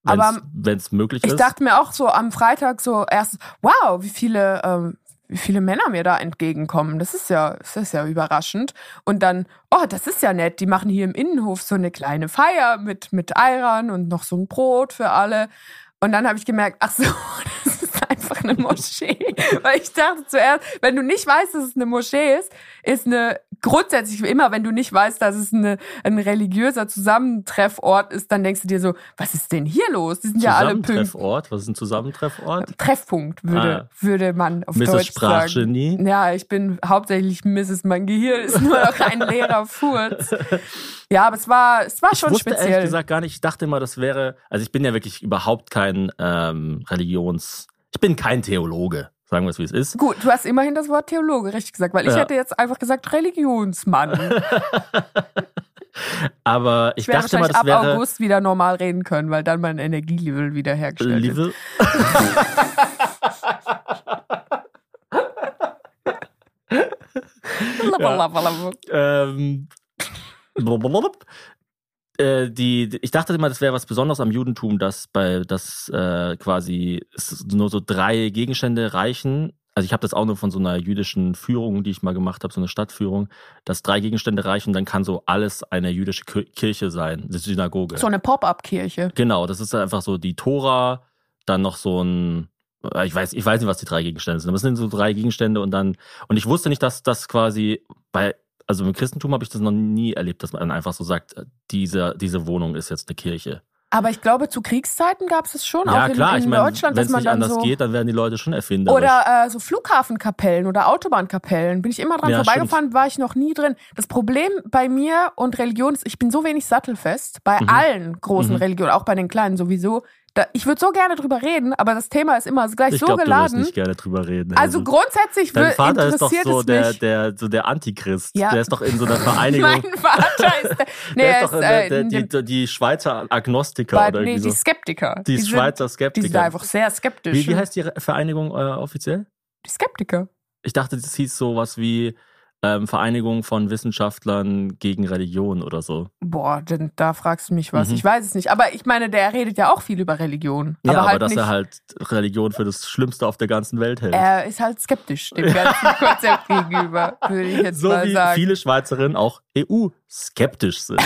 Wenn es möglich ist. Ich dachte mir auch so am Freitag so erst, wow, wie viele... Ähm, wie viele Männer mir da entgegenkommen. Das ist ja, das ist ja überraschend. Und dann, oh, das ist ja nett. Die machen hier im Innenhof so eine kleine Feier mit, mit Eiern und noch so ein Brot für alle. Und dann habe ich gemerkt, ach so, das ist einfach eine Moschee. Weil ich dachte zuerst, wenn du nicht weißt, dass es eine Moschee ist, ist eine, grundsätzlich immer, wenn du nicht weißt, dass es eine, ein religiöser Zusammentreffort ist, dann denkst du dir so, was ist denn hier los? Die sind ja alle pünktlich. Zusammentreffort? Was ist ein Zusammentreffort? Treffpunkt, würde, ah. würde man auf Misses Deutsch sagen. Sprachgenie. Ja, ich bin hauptsächlich Misses Mein Gehirn ist nur noch ein leerer Furz. Ja, aber es war, es war schon ich wusste speziell. Ehrlich gesagt gar nicht, ich dachte immer, das wäre, also ich bin ja wirklich überhaupt kein ähm, Religions, ich bin kein Theologe, sagen wir es wie es ist. Gut, du hast immerhin das Wort Theologe richtig gesagt, weil ich ja. hätte jetzt einfach gesagt Religionsmann. Aber ich, ich werde dachte mal, das ab wäre... August wieder normal reden können, weil dann mein Energielevel wieder hergestellt Level? ist. ja. ähm, äh, die, ich dachte immer, das wäre was Besonderes am Judentum, dass bei das äh, quasi nur so drei Gegenstände reichen. Also ich habe das auch nur von so einer jüdischen Führung, die ich mal gemacht habe, so eine Stadtführung, dass drei Gegenstände reichen, dann kann so alles eine jüdische Kirche sein, eine Synagoge. So eine Pop-up-Kirche. Genau, das ist einfach so die Tora, dann noch so ein, ich weiß, ich weiß nicht, was die drei Gegenstände sind, aber es sind so drei Gegenstände und dann, und ich wusste nicht, dass das quasi bei, also im Christentum habe ich das noch nie erlebt, dass man einfach so sagt, diese, diese Wohnung ist jetzt eine Kirche. Aber ich glaube, zu Kriegszeiten gab es es schon, ja, auch in, klar, in ich mein, Deutschland, dass man dann so... Wenn es nicht anders geht, dann werden die Leute schon erfinderisch. Oder äh, so Flughafenkapellen oder Autobahnkapellen. Bin ich immer dran ja, vorbeigefahren, war ich noch nie drin. Das Problem bei mir und Religion ist, ich bin so wenig sattelfest, bei Mhm. allen großen Mhm. Religionen, auch bei den kleinen sowieso. Da, ich würde so gerne drüber reden, aber das Thema ist immer gleich ich so glaub, geladen. Ich glaube, du wirst nicht gerne drüber reden. Also grundsätzlich Dein will, Vater ist doch interessiert so es der, mich. der, so der Antichrist. Ja. Der ist doch in so einer Vereinigung. Mein Vater ist der, nee, der er ist doch ist, in der, äh, der, in die, dem- die Schweizer Agnostiker bei, oder nee, irgendwie die so. Skeptiker. Die sind- Schweizer Skeptiker. Die sind einfach sehr skeptisch. Wie, wie heißt die Vereinigung äh, offiziell? Die Skeptiker. Ich dachte, das hieß sowas wie ähm, Vereinigung von Wissenschaftlern gegen Religion oder so. Boah, denn da fragst du mich was. Mhm. Ich weiß es nicht. Aber ich meine, der redet ja auch viel über Religion. Ja, aber, aber, halt dass nicht, er halt Religion für das Schlimmste auf der ganzen Welt hält. er ist halt skeptisch dem ganzen Konzept gegenüber, würde ich jetzt so mal wie sagen. viele Schweizerinnen auch E U-skeptisch sind.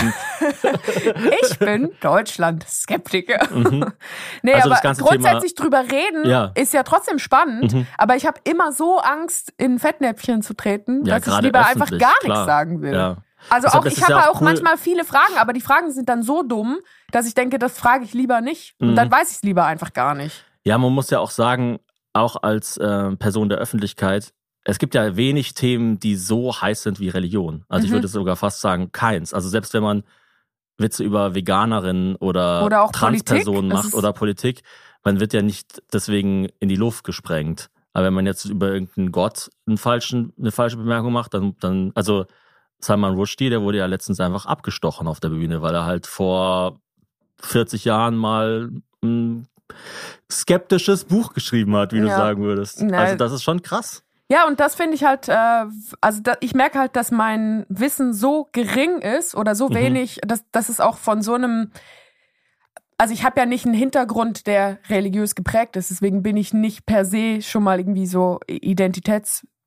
Ich bin Deutschland-Skeptiker. Mhm. Nee, Also das aber ganze grundsätzlich drüber reden Ja. ist ja trotzdem spannend. Mhm. Aber ich habe immer so Angst, in Fettnäpfchen zu treten, Ja, dass ich gerade lieber einfach öffentlich, gar klar. nichts sagen will. Ja. Also Deshalb auch, ist ich es habe ja ja auch auch cool- manchmal viele Fragen, aber die Fragen sind dann so dumm, dass ich denke, das frage ich lieber nicht. Und Mhm. dann weiß ich es lieber einfach gar nicht. Ja, man muss ja auch sagen, auch als äh, Person der Öffentlichkeit, es gibt ja wenig Themen, die so heiß sind wie Religion. Also ich Mhm. würde sogar fast sagen, keins. Also selbst wenn man Witze über Veganerinnen oder, Oder auch Transpersonen Politik, das macht ist- oder Politik, man wird ja nicht deswegen in die Luft gesprengt. Aber wenn man jetzt über irgendeinen Gott einen falschen, eine falsche Bemerkung macht, dann, dann also Salman Rushdie, der wurde ja letztens einfach abgestochen auf der Bühne, weil er halt vor vierzig Jahren mal ein skeptisches Buch geschrieben hat, wie du Ja. sagen würdest. Nein. Also das ist schon krass. Ja, und das finde ich halt, äh, also da, ich merke halt, dass mein Wissen so gering ist oder so Mhm. wenig, dass, dass es auch von so einem, also ich habe ja nicht einen Hintergrund, der religiös geprägt ist, deswegen bin ich nicht per se schon mal irgendwie so identitätsbedingt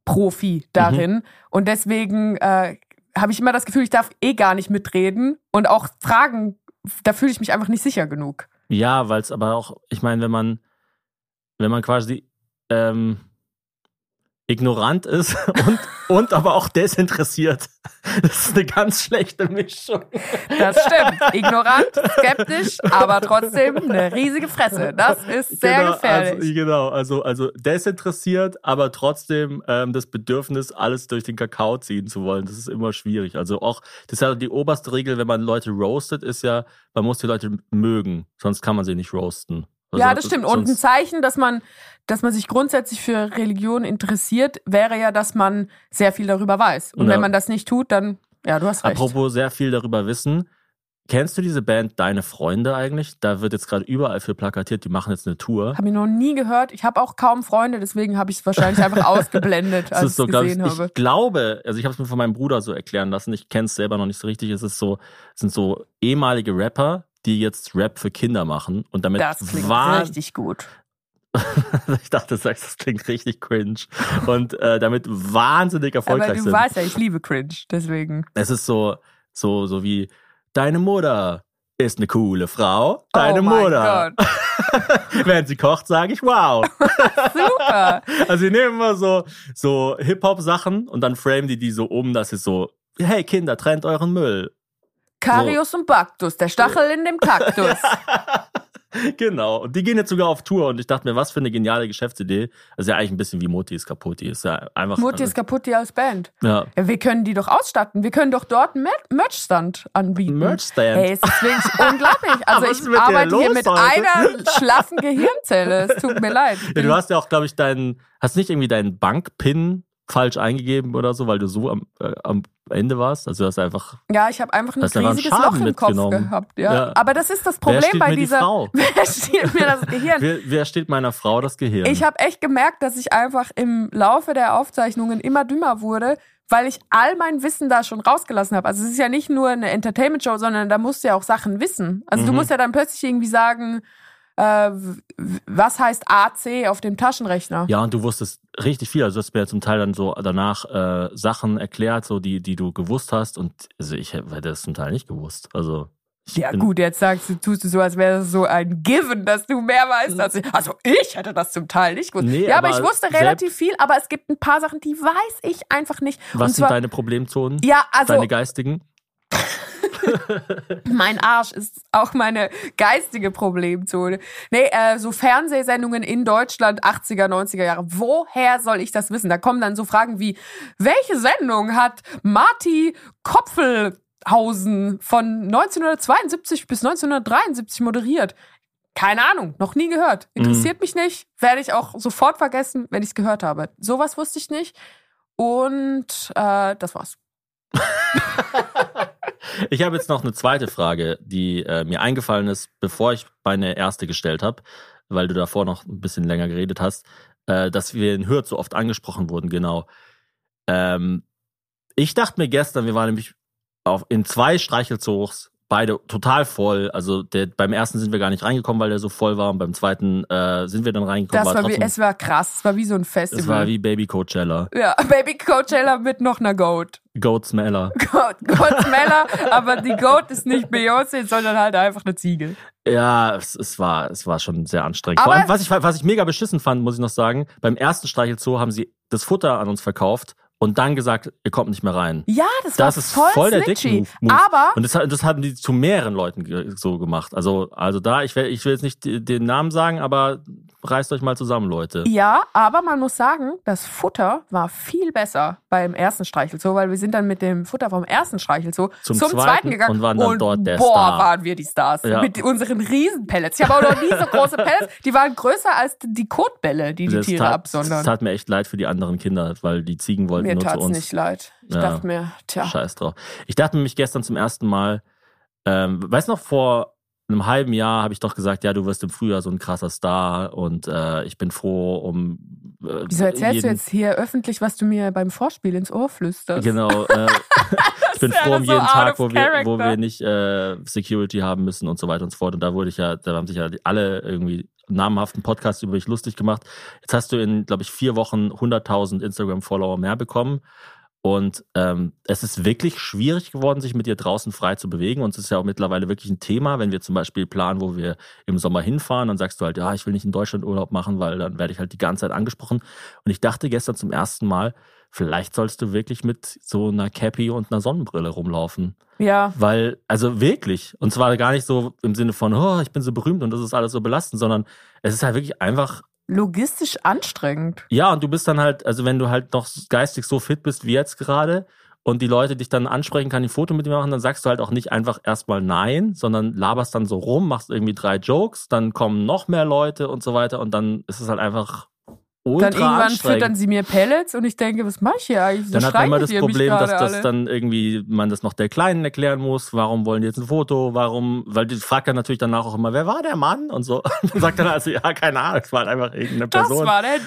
Profi darin. Mhm. Und deswegen äh, habe ich immer das Gefühl, ich darf eh gar nicht mitreden. Und auch Fragen, da fühle ich mich einfach nicht sicher genug. Ja, weil es aber auch, ich meine, wenn man, wenn man quasi ähm, ignorant ist und, und aber auch desinteressiert. Das ist eine ganz schlechte Mischung. Das stimmt. Ignorant, skeptisch, aber trotzdem eine riesige Fresse. Das ist sehr genau, gefährlich. Also, genau, also, also desinteressiert, aber trotzdem ähm, das Bedürfnis, alles durch den Kakao ziehen zu wollen. Das ist immer schwierig. Also auch, das ist ja die oberste Regel, wenn man Leute roastet, ist ja, man muss die Leute mögen, sonst kann man sie nicht roasten. Also ja, das stimmt. Und ein Zeichen, dass man, dass man sich grundsätzlich für Religion interessiert, wäre ja, dass man sehr viel darüber weiß. Und ja. wenn man das nicht tut, dann, ja, du hast recht. Apropos sehr viel darüber wissen, kennst du diese Band Deine Freunde eigentlich? Da wird jetzt gerade überall für plakatiert, die machen jetzt eine Tour. Habe ich noch nie gehört. Ich habe auch kaum Freunde, deswegen habe ich es wahrscheinlich einfach ausgeblendet, als ich es so, gesehen ich, habe. Ich glaube, also ich habe es mir von meinem Bruder so erklären lassen, ich kenne es selber noch nicht so richtig, es ist so, es sind so ehemalige Rapper, die jetzt Rap für Kinder machen und damit das klingt war, richtig gut. Ich dachte, du sagst, das klingt richtig cringe und äh, damit wahnsinnig erfolgreich sind. Aber du sind. weißt ja, ich liebe cringe, deswegen. Es ist so so so wie deine Mutter ist eine coole Frau, deine oh mein Mutter. Gott. Während sie kocht, sage ich wow. Super. Also wir nehmen immer so so Hip-Hop-Sachen und dann framen die die so um, dass es so, hey Kinder, trennt euren Müll. Karius so. Und Baktus, der Stachel in dem Kaktus. Genau, und die gehen jetzt sogar auf Tour und ich dachte mir, was für eine geniale Geschäftsidee. Das ist ja eigentlich ein bisschen wie Mutti ist Kaputti. Ist ja einfach, Mutti ist Kaputti als Band. Ja. Ja, wir können die doch ausstatten. Wir können doch dort einen Merchstand anbieten. Merchstand? Hey, es ist wirklich unglaublich. Also ich arbeite hier mit heute? einer schlaffen Gehirnzelle. Es tut mir leid. Ja, du hast ja auch, glaube ich, deinen, hast nicht irgendwie deinen Bankpin falsch eingegeben oder so, weil du so am, äh, am Ende warst? Also du hast einfach... Ja, ich habe einfach ein riesiges Loch im Kopf gehabt. Ja. ja. Aber das ist das Problem wer bei mir dieser... Die Frau? Wer stiehlt mir das Gehirn? Wer, wer stiehlt meiner Frau das Gehirn? Ich habe echt gemerkt, dass ich einfach im Laufe der Aufzeichnungen immer dümmer wurde, weil ich all mein Wissen da schon rausgelassen habe. Also es ist ja nicht nur eine Entertainment-Show, sondern da musst du ja auch Sachen wissen. Also mhm. du musst ja dann plötzlich irgendwie sagen... Äh, was heißt A C auf dem Taschenrechner? Ja, und du wusstest richtig viel. Also du hast mir ja zum Teil dann so danach äh, Sachen erklärt, so die, die du gewusst hast. Und also ich hätte das zum Teil nicht gewusst. Also ja gut, jetzt sagst du, tust du so, als wäre das so ein Given, dass du mehr weißt als ich. Also ich hätte das zum Teil nicht gewusst. Nee, ja, aber, aber ich wusste relativ viel, aber es gibt ein paar Sachen, die weiß ich einfach nicht. Was und zwar, sind deine Problemzonen? Ja, also deine geistigen? Mein Arsch ist auch meine geistige Problemzone. Nee, äh, so Fernsehsendungen in Deutschland, achtziger, neunziger Jahre. Woher soll ich das wissen? Da kommen dann so Fragen wie, welche Sendung hat Marty Kopfelhausen von neunzehnhundertzweiundsiebzig bis neunzehnhundertdreiundsiebzig moderiert? Keine Ahnung, noch nie gehört. Interessiert mm. mich nicht. Werde ich auch sofort vergessen, wenn ich es gehört habe. Sowas wusste ich nicht. Und äh, das war's. Ich habe jetzt noch eine zweite Frage, die äh, mir eingefallen ist, bevor ich meine erste gestellt habe, weil du davor noch ein bisschen länger geredet hast, äh, dass wir in Hürth so oft angesprochen wurden, genau. Ähm, ich dachte mir gestern, wir waren nämlich auf, in zwei Streichelzoos, beide total voll. Also der, beim ersten sind wir gar nicht reingekommen, weil der so voll war. Und beim zweiten äh, sind wir dann reingekommen. Das war, war wie, es war krass. Es war wie so ein Festival. Es war wie Baby Coachella. Ja, Baby Coachella mit noch einer Goat. Goat Smeller. Goat, Goat Smeller, aber die Goat ist nicht Beyoncé, sondern halt einfach eine Ziege. Ja, es, es, war, es war schon sehr anstrengend. Aber Vor allem, was ich, was ich mega beschissen fand, muss ich noch sagen, beim ersten Streichelzoo haben sie das Futter an uns verkauft und dann gesagt, ihr kommt nicht mehr rein. Ja, das, das war ist voll, voll der snitchy. Dick-Move. Aber und das, das haben die zu mehreren Leuten so gemacht. Also, also da, ich will, ich will jetzt nicht den Namen sagen, aber reißt euch mal zusammen, Leute. Ja, aber man muss sagen, das Futter war viel besser beim ersten Streichelzoo, weil wir sind dann mit dem Futter vom ersten Streichelzoo zum, zum zweiten, zweiten gegangen und waren dann und dort der boah, Star. waren wir die Stars. Ja. Mit unseren Riesenpellets. Ich habe auch noch nie so große Pellets. Die waren größer als die Kotbälle, die die das Tiere tat, absondern. Es tat mir echt leid für die anderen Kinder, weil die Ziegen wollten mir nur zu uns. Mir tat's nicht leid. Ich ja. dachte mir, tja. Scheiß drauf. Ich dachte nämlich gestern zum ersten Mal, ähm, weißt du noch, vor einem halben Jahr habe ich doch gesagt, ja, du wirst im Frühjahr so ein krasser Star und äh, ich bin froh um Wieso erzählst jeden, du jetzt hier öffentlich, was du mir beim Vorspiel ins Ohr flüsterst? Genau. Äh, ich bin froh um jeden so Tag, wo wir, wo wir nicht äh, Security haben müssen und so weiter und so fort. Und da wurde ich ja, da haben sich ja alle irgendwie namhaften Podcasts über mich lustig gemacht. Jetzt hast du in, glaube ich, vier Wochen hunderttausend Instagram-Follower mehr bekommen. Und ähm, es ist wirklich schwierig geworden, sich mit dir draußen frei zu bewegen. Und es ist ja auch mittlerweile wirklich ein Thema, wenn wir zum Beispiel planen, wo wir im Sommer hinfahren, dann sagst du halt, ja, ich will nicht in Deutschland Urlaub machen, weil dann werde ich halt die ganze Zeit angesprochen. Und ich dachte gestern zum ersten Mal, vielleicht sollst du wirklich mit so einer Cappy und einer Sonnenbrille rumlaufen. Ja. Weil, also wirklich, und zwar gar nicht so im Sinne von, oh, ich bin so berühmt und das ist alles so belastend, sondern es ist halt wirklich einfach logistisch anstrengend. Ja, und du bist dann halt, also wenn du halt noch geistig so fit bist wie jetzt gerade und die Leute dich dann ansprechen, kann ein Foto mit dir machen, dann sagst du halt auch nicht einfach erstmal nein, sondern laberst dann so rum, machst irgendwie drei Jokes, dann kommen noch mehr Leute und so weiter und dann ist es halt einfach ultra Dann irgendwann anstrengend. füttern sie mir Pellets und ich denke, was mache ich hier eigentlich? Dann hat man immer das Problem, dass das alle. dann irgendwie man das noch der Kleinen erklären muss. Warum wollen die jetzt ein Foto? Warum? Weil die fragt dann natürlich danach auch immer, wer war der Mann? Und so. Und sagt dann also, ja, keine Ahnung, es war halt einfach irgendeine Person. Das war der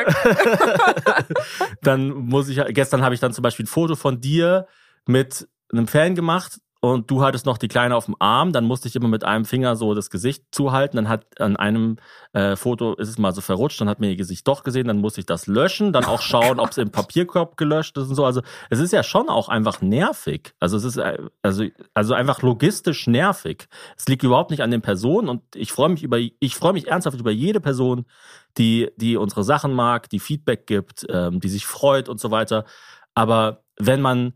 Dirk. Dann muss ich, gestern habe ich dann zum Beispiel ein Foto von dir mit einem Fan gemacht. Und du hattest noch die Kleine auf dem Arm, dann musste ich immer mit einem Finger so das Gesicht zuhalten. Dann hat an einem äh, Foto ist es mal so verrutscht, dann hat mir ihr Gesicht doch gesehen, dann musste ich das löschen, dann auch schauen, ob es im Papierkorb gelöscht ist und so. Also es ist ja schon auch einfach nervig. Also es ist also also einfach logistisch nervig. Es liegt überhaupt nicht an den Personen und ich freue mich über ich freue mich ernsthaft über jede Person, die die unsere Sachen mag, die Feedback gibt, ähm, die sich freut und so weiter. Aber wenn man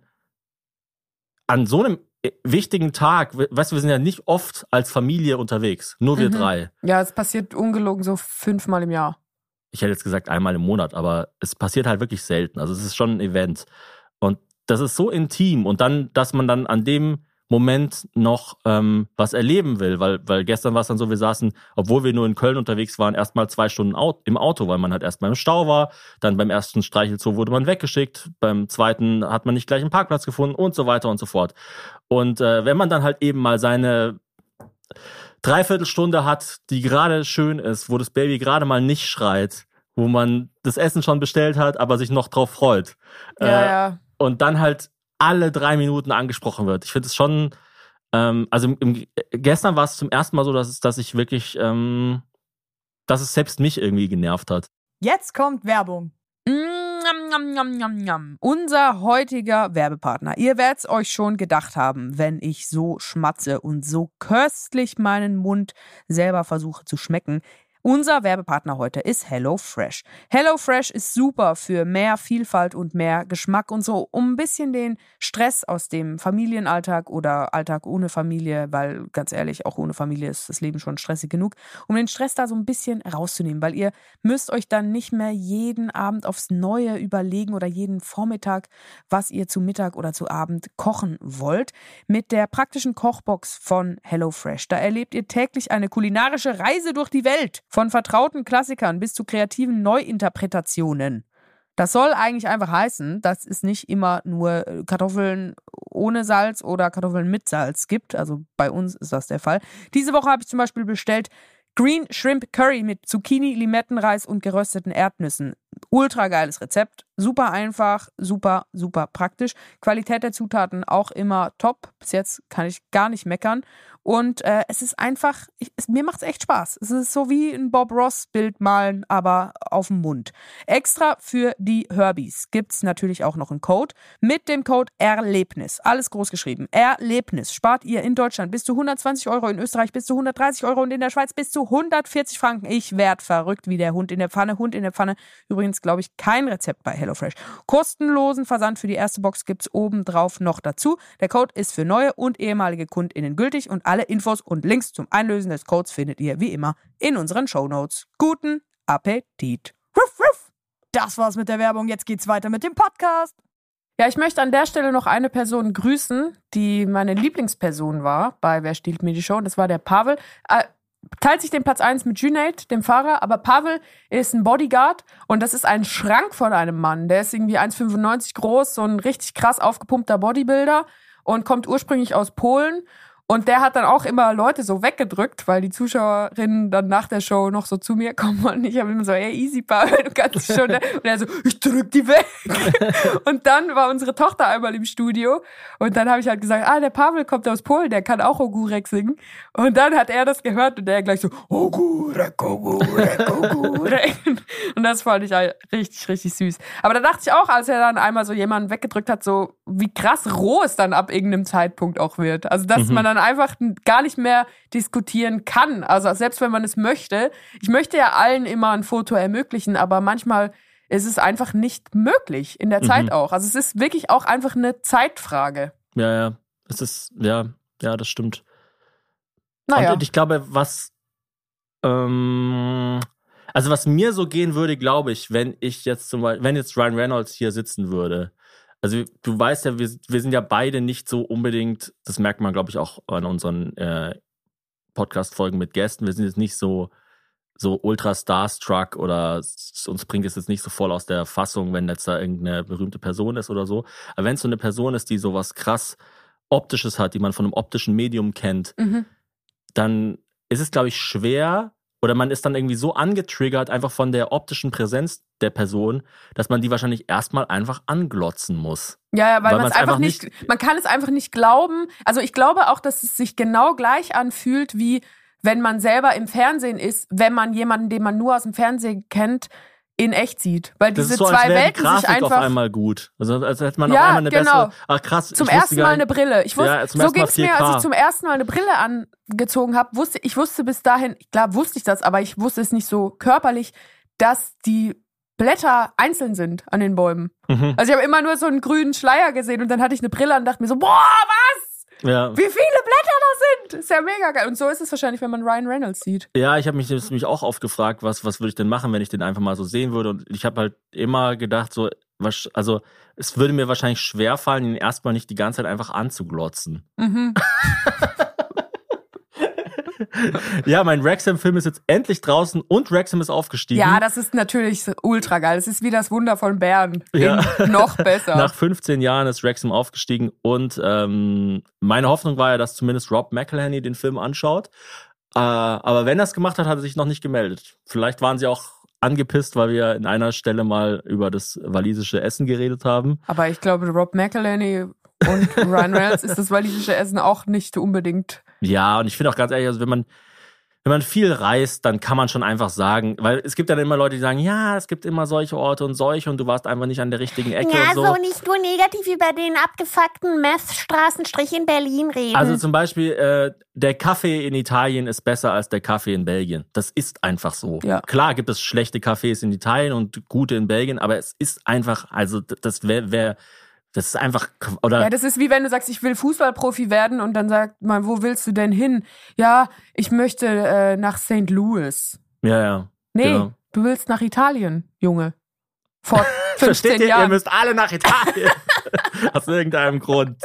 an so einem wichtigen Tag, weißt du, wir sind ja nicht oft als Familie unterwegs, nur wir mhm. drei. Ja, es passiert ungelogen so fünfmal im Jahr. Ich hätte jetzt gesagt einmal im Monat, aber es passiert halt wirklich selten. Also es ist schon ein Event. Und das ist so intim. Und dann, dass man dann an dem Moment noch ähm, was erleben will, weil weil gestern war es dann so, wir saßen, obwohl wir nur in Köln unterwegs waren, erstmal zwei Stunden im Auto, weil man halt erstmal im Stau war, dann beim ersten Streichelzoo wurde man weggeschickt, beim zweiten hat man nicht gleich einen Parkplatz gefunden und so weiter und so fort. Und äh, wenn man dann halt eben mal seine Dreiviertelstunde hat, die gerade schön ist, wo das Baby gerade mal nicht schreit, wo man das Essen schon bestellt hat, aber sich noch drauf freut. Ja, äh, ja. Und dann halt alle drei Minuten angesprochen wird. Ich finde es schon, ähm, also im, im, gestern war es zum ersten Mal so, dass, es, dass ich wirklich, ähm, dass es selbst mich irgendwie genervt hat. Jetzt kommt Werbung. Njam, njam, njam, njam. Unser heutiger Werbepartner. Ihr werdet es euch schon gedacht haben, wenn ich so schmatze und so köstlich meinen Mund selber versuche zu schmecken. Unser Werbepartner heute ist HelloFresh. HelloFresh ist super für mehr Vielfalt und mehr Geschmack und so, um ein bisschen den Stress aus dem Familienalltag oder Alltag ohne Familie, weil ganz ehrlich, auch ohne Familie ist das Leben schon stressig genug, um den Stress da so ein bisschen rauszunehmen, weil ihr müsst euch dann nicht mehr jeden Abend aufs Neue überlegen oder jeden Vormittag, was ihr zu Mittag oder zu Abend kochen wollt. Mit der praktischen Kochbox von HelloFresh, da erlebt ihr täglich eine kulinarische Reise durch die Welt. Von vertrauten Klassikern bis zu kreativen Neuinterpretationen. Das soll eigentlich einfach heißen, dass es nicht immer nur Kartoffeln ohne Salz oder Kartoffeln mit Salz gibt. Also bei uns ist das der Fall. Diese Woche habe ich zum Beispiel bestellt Green Shrimp Curry mit Zucchini, Limettenreis und gerösteten Erdnüssen. Ultra geiles Rezept. Super einfach, super, super praktisch. Qualität der Zutaten auch immer top. Bis jetzt kann ich gar nicht meckern. Und äh, es ist einfach, ich, es, mir macht es echt Spaß. Es ist so wie ein Bob Ross-Bild malen, aber auf dem Mund. Extra für die Herbies gibt es natürlich auch noch einen Code. Mit dem Code ERLEBNIS, alles groß geschrieben, ERLEBNIS, spart ihr in Deutschland bis zu hundertzwanzig Euro, in Österreich bis zu hundertdreißig Euro und in der Schweiz bis zu hundertvierzig Franken. Ich werd verrückt wie der Hund in der Pfanne. Hund in der Pfanne. Übrigens, glaube ich, kein Rezept bei HelloFresh. Kostenlosen Versand für die erste Box gibt es obendrauf noch dazu. Der Code ist für neue und ehemalige KundInnen gültig und alle Infos und Links zum Einlösen des Codes findet ihr wie immer in unseren Shownotes. Guten Appetit! Ruff, ruff. Das war's mit der Werbung. Jetzt geht's weiter mit dem Podcast. Ja, ich möchte an der Stelle noch eine Person grüßen, die meine Lieblingsperson war bei Wer stiehlt mir die Show? Und das war der Pavel. Äh, teilt sich den Platz eins mit Junaid, dem Fahrer, aber Pavel ist ein Bodyguard und das ist ein Schrank von einem Mann. Der ist irgendwie eins Komma fünfundneunzig groß, so ein richtig krass aufgepumpter Bodybuilder und kommt ursprünglich aus Polen Und der hat dann auch immer Leute so weggedrückt, weil die Zuschauerinnen dann nach der Show noch so zu mir kommen und ich habe immer so, ey, easy, Pavel, du kannst schon. Und er so, ich drück die weg. Und dann war unsere Tochter einmal im Studio und dann habe ich halt gesagt, ah, der Pavel kommt aus Polen, der kann auch Ogórek singen. Und dann hat er das gehört und der gleich so, Ogórek, Ogórek, Ogórek. Und das fand ich halt richtig, richtig süß. Aber da dachte ich auch, als er dann einmal so jemanden weggedrückt hat, so wie krass roh es dann ab irgendeinem Zeitpunkt auch wird. Also, dass mhm. man dann einfach gar nicht mehr diskutieren kann. Also, selbst wenn man es möchte. Ich möchte ja allen immer ein Foto ermöglichen, aber manchmal ist es einfach nicht möglich. In der mhm. Zeit auch. Also, es ist wirklich auch einfach eine Zeitfrage. Ja, ja. Es ist, ja, ja, das stimmt. Naja. Und ich glaube, was, ähm, also was mir so gehen würde, glaube ich, wenn ich jetzt zum Beispiel, wenn jetzt Ryan Reynolds hier sitzen würde. Also du weißt ja, wir, wir sind ja beide nicht so unbedingt, das merkt man, glaube ich, auch an unseren äh, Podcast-Folgen mit Gästen, wir sind jetzt nicht so, so ultra starstruck oder uns bringt es jetzt nicht so voll aus der Fassung, wenn jetzt da irgendeine berühmte Person ist oder so. Aber wenn es so eine Person ist, die sowas krass Optisches hat, die man von einem optischen Medium kennt, Mhm. dann ist es, glaube ich, schwer oder man ist dann irgendwie so angetriggert einfach von der optischen Präsenz der Person, dass man die wahrscheinlich erstmal einfach anglotzen muss. Ja, ja, weil, Weil man es man's einfach einfach nicht, nicht- man kann es einfach nicht glauben. Also ich glaube auch, dass es sich genau gleich anfühlt, wie wenn man selber im Fernsehen ist, wenn man jemanden, den man nur aus dem Fernsehen kennt, in echt sieht. Weil Das diese ist so, als zwei wäre die Welten sich Grafik auf einfach... einmal gut. Also als hätte man Ja, auf einmal eine genau. bessere... Ach krass. Zum ich wusste ersten gar Mal nicht- eine Brille. Ich wusste, Ja, zum so ersten Mal ging es mir, als vier K. ich zum ersten Mal eine Brille angezogen habe. Wusste, ich wusste bis dahin, klar wusste ich das, aber ich wusste es nicht so körperlich, dass die Blätter einzeln sind an den Bäumen. Mhm. Also ich habe immer nur so einen grünen Schleier gesehen und dann hatte ich eine Brille und dachte mir so, boah, was? Ja. Wie viele Blätter da sind? Ist ja mega geil. Und so ist es wahrscheinlich, wenn man Ryan Reynolds sieht. Ja, ich habe mich, mich auch oft gefragt, was, was würde ich denn machen, wenn ich den einfach mal so sehen würde. Und ich habe halt immer gedacht, so, was, also es würde mir wahrscheinlich schwerfallen, ihn erstmal nicht die ganze Zeit einfach anzuglotzen. Mhm. Ja, mein Wrexham-Film ist jetzt endlich draußen und Wrexham ist aufgestiegen. Ja, das ist natürlich ultra geil. Das ist wie das Wunder von Bern. Ja. In noch besser. Nach fünfzehn Jahren ist Wrexham aufgestiegen und ähm, meine Hoffnung war ja, dass zumindest Rob McElhenney den Film anschaut. Äh, aber wenn er es gemacht hat, hat er sich noch nicht gemeldet. Vielleicht waren sie auch angepisst, weil wir in einer Stelle mal über das walisische Essen geredet haben. Aber ich glaube, Rob McElhenney und Ryan Reynolds ist das walisische Essen auch nicht unbedingt. Ja, und ich finde auch ganz ehrlich, also wenn man wenn man viel reist, dann kann man schon einfach sagen, weil es gibt dann immer Leute, die sagen, ja, es gibt immer solche Orte und solche und du warst einfach nicht an der richtigen Ecke Ja, und so. so nicht nur negativ über den abgefuckten Meth-Straßenstrich in Berlin reden. Also zum Beispiel, äh, der Kaffee in Italien ist besser als der Kaffee in Belgien. Das ist einfach so. Ja. Klar gibt es schlechte Cafés in Italien und gute in Belgien, aber es ist einfach, also das wäre, wär, das ist einfach, oder Ja, das ist wie wenn du sagst, ich will Fußballprofi werden und dann sagt man, wo willst du denn hin? Ja, ich möchte äh, nach Saint Louis. ja, ja. Nee, Genau. du willst nach Italien, Junge. Vor Versteht fünfzehn ihr? Ihr Jahren. müsst alle nach Italien. Aus irgendeinem Grund.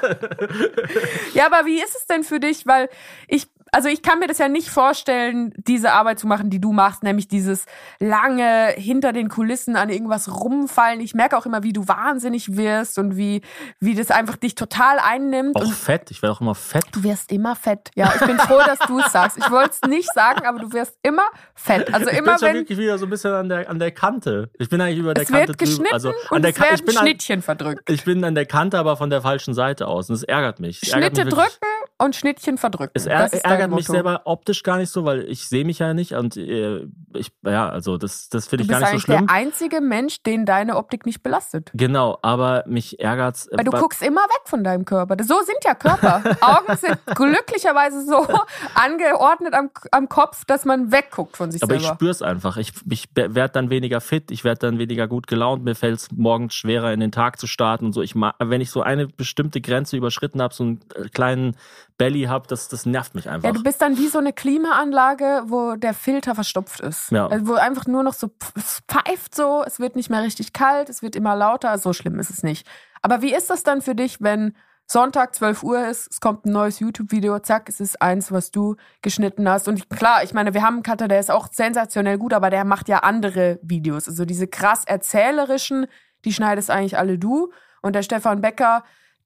Ja, aber wie ist es denn für dich? Weil ich, also ich kann mir das ja nicht vorstellen, diese Arbeit zu machen, die du machst, nämlich dieses lange hinter den Kulissen an irgendwas rumfallen. Ich merke auch immer, wie du wahnsinnig wirst und wie, wie das einfach dich total einnimmt. Auch Und fett. Ich werde auch immer fett. du wirst immer fett. Ja, ich bin froh, dass du es sagst. Ich wollte es nicht sagen, aber du wirst immer fett. Also Ich immer bin schon wenn wirklich wieder so ein bisschen an der, an der Kante. Ich bin eigentlich über der es Kante wird geschnitten drüber. Also an und der es Ka- ich werden bin an, Schnittchen verdrückt. ich bin an der Kante, aber von der falschen Seite aus. Und das ärgert mich. Es ärgert Schnitte mich wirklich. drücken und Schnittchen verdrücken. Es Das är- ist dein ärgert mich Motto. selber optisch gar nicht so, weil ich sehe mich ja nicht und äh, ich, ja, also das, das finde Du ich bist gar nicht so eigentlich schlimm. der einzige Mensch, den deine Optik nicht belastet. Genau, aber mich ärgert's. Weil du äh, guckst immer weg von deinem Körper. So sind ja Körper. Augen sind glücklicherweise so angeordnet am, am Kopf, dass man wegguckt von sich aber ich selber. spür's einfach. Ich, ich werde dann weniger fit, ich werde dann weniger gut gelaunt, mir fällt es morgens schwerer, in den Tag zu starten und so. Ich mag, wenn ich so eine bestimmte Grenze überschritten habe, so einen äh, kleinen Belly habe, das, das nervt mich einfach. Ja, du bist dann wie so eine Klimaanlage, wo der Filter verstopft ist. Ja. Also wo einfach nur noch so pf- es pfeift so, es wird nicht mehr richtig kalt, es wird immer lauter. So schlimm ist es nicht. Aber wie ist das dann für dich, wenn Sonntag zwölf Uhr ist, es kommt ein neues YouTube-Video, zack, es ist eins, was du geschnitten hast. Und klar, ich meine, wir haben einen Cutter, der ist auch sensationell gut, aber der macht ja andere Videos. Also diese krass erzählerischen, die schneidest eigentlich alle du. Und der Stefan Becker,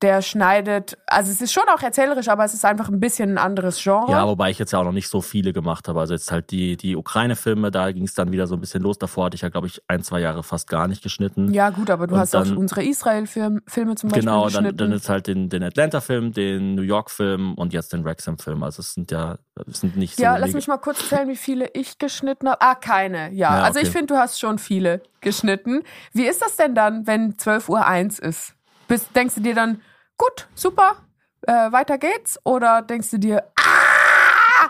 der schneidet, also es ist schon auch erzählerisch, aber es ist einfach ein bisschen ein anderes Genre. Ja, wobei ich jetzt ja auch noch nicht so viele gemacht habe. Also jetzt halt die, die Ukraine-Filme, da ging es dann wieder so ein bisschen los. Davor hatte ich ja, glaube ich, ein, zwei Jahre fast gar nicht geschnitten. Ja gut, aber du Und hast dann, auch unsere Israel-Filme zum Beispiel genau, geschnitten. Genau, dann, dann ist halt den, den Atlanta-Film, den New York-Film und jetzt den Wrexham-Film. Also es sind ja es sind nicht so... Ja, lass mich mal kurz zählen, wie viele ich geschnitten habe. Ah, keine. Ja, ja also okay. ich finde, du hast schon viele geschnitten. Wie ist das denn dann, wenn zwölf Uhr eins ist? Bist, denkst du dir dann, gut, super, äh, weiter geht's? Oder denkst du dir, ah!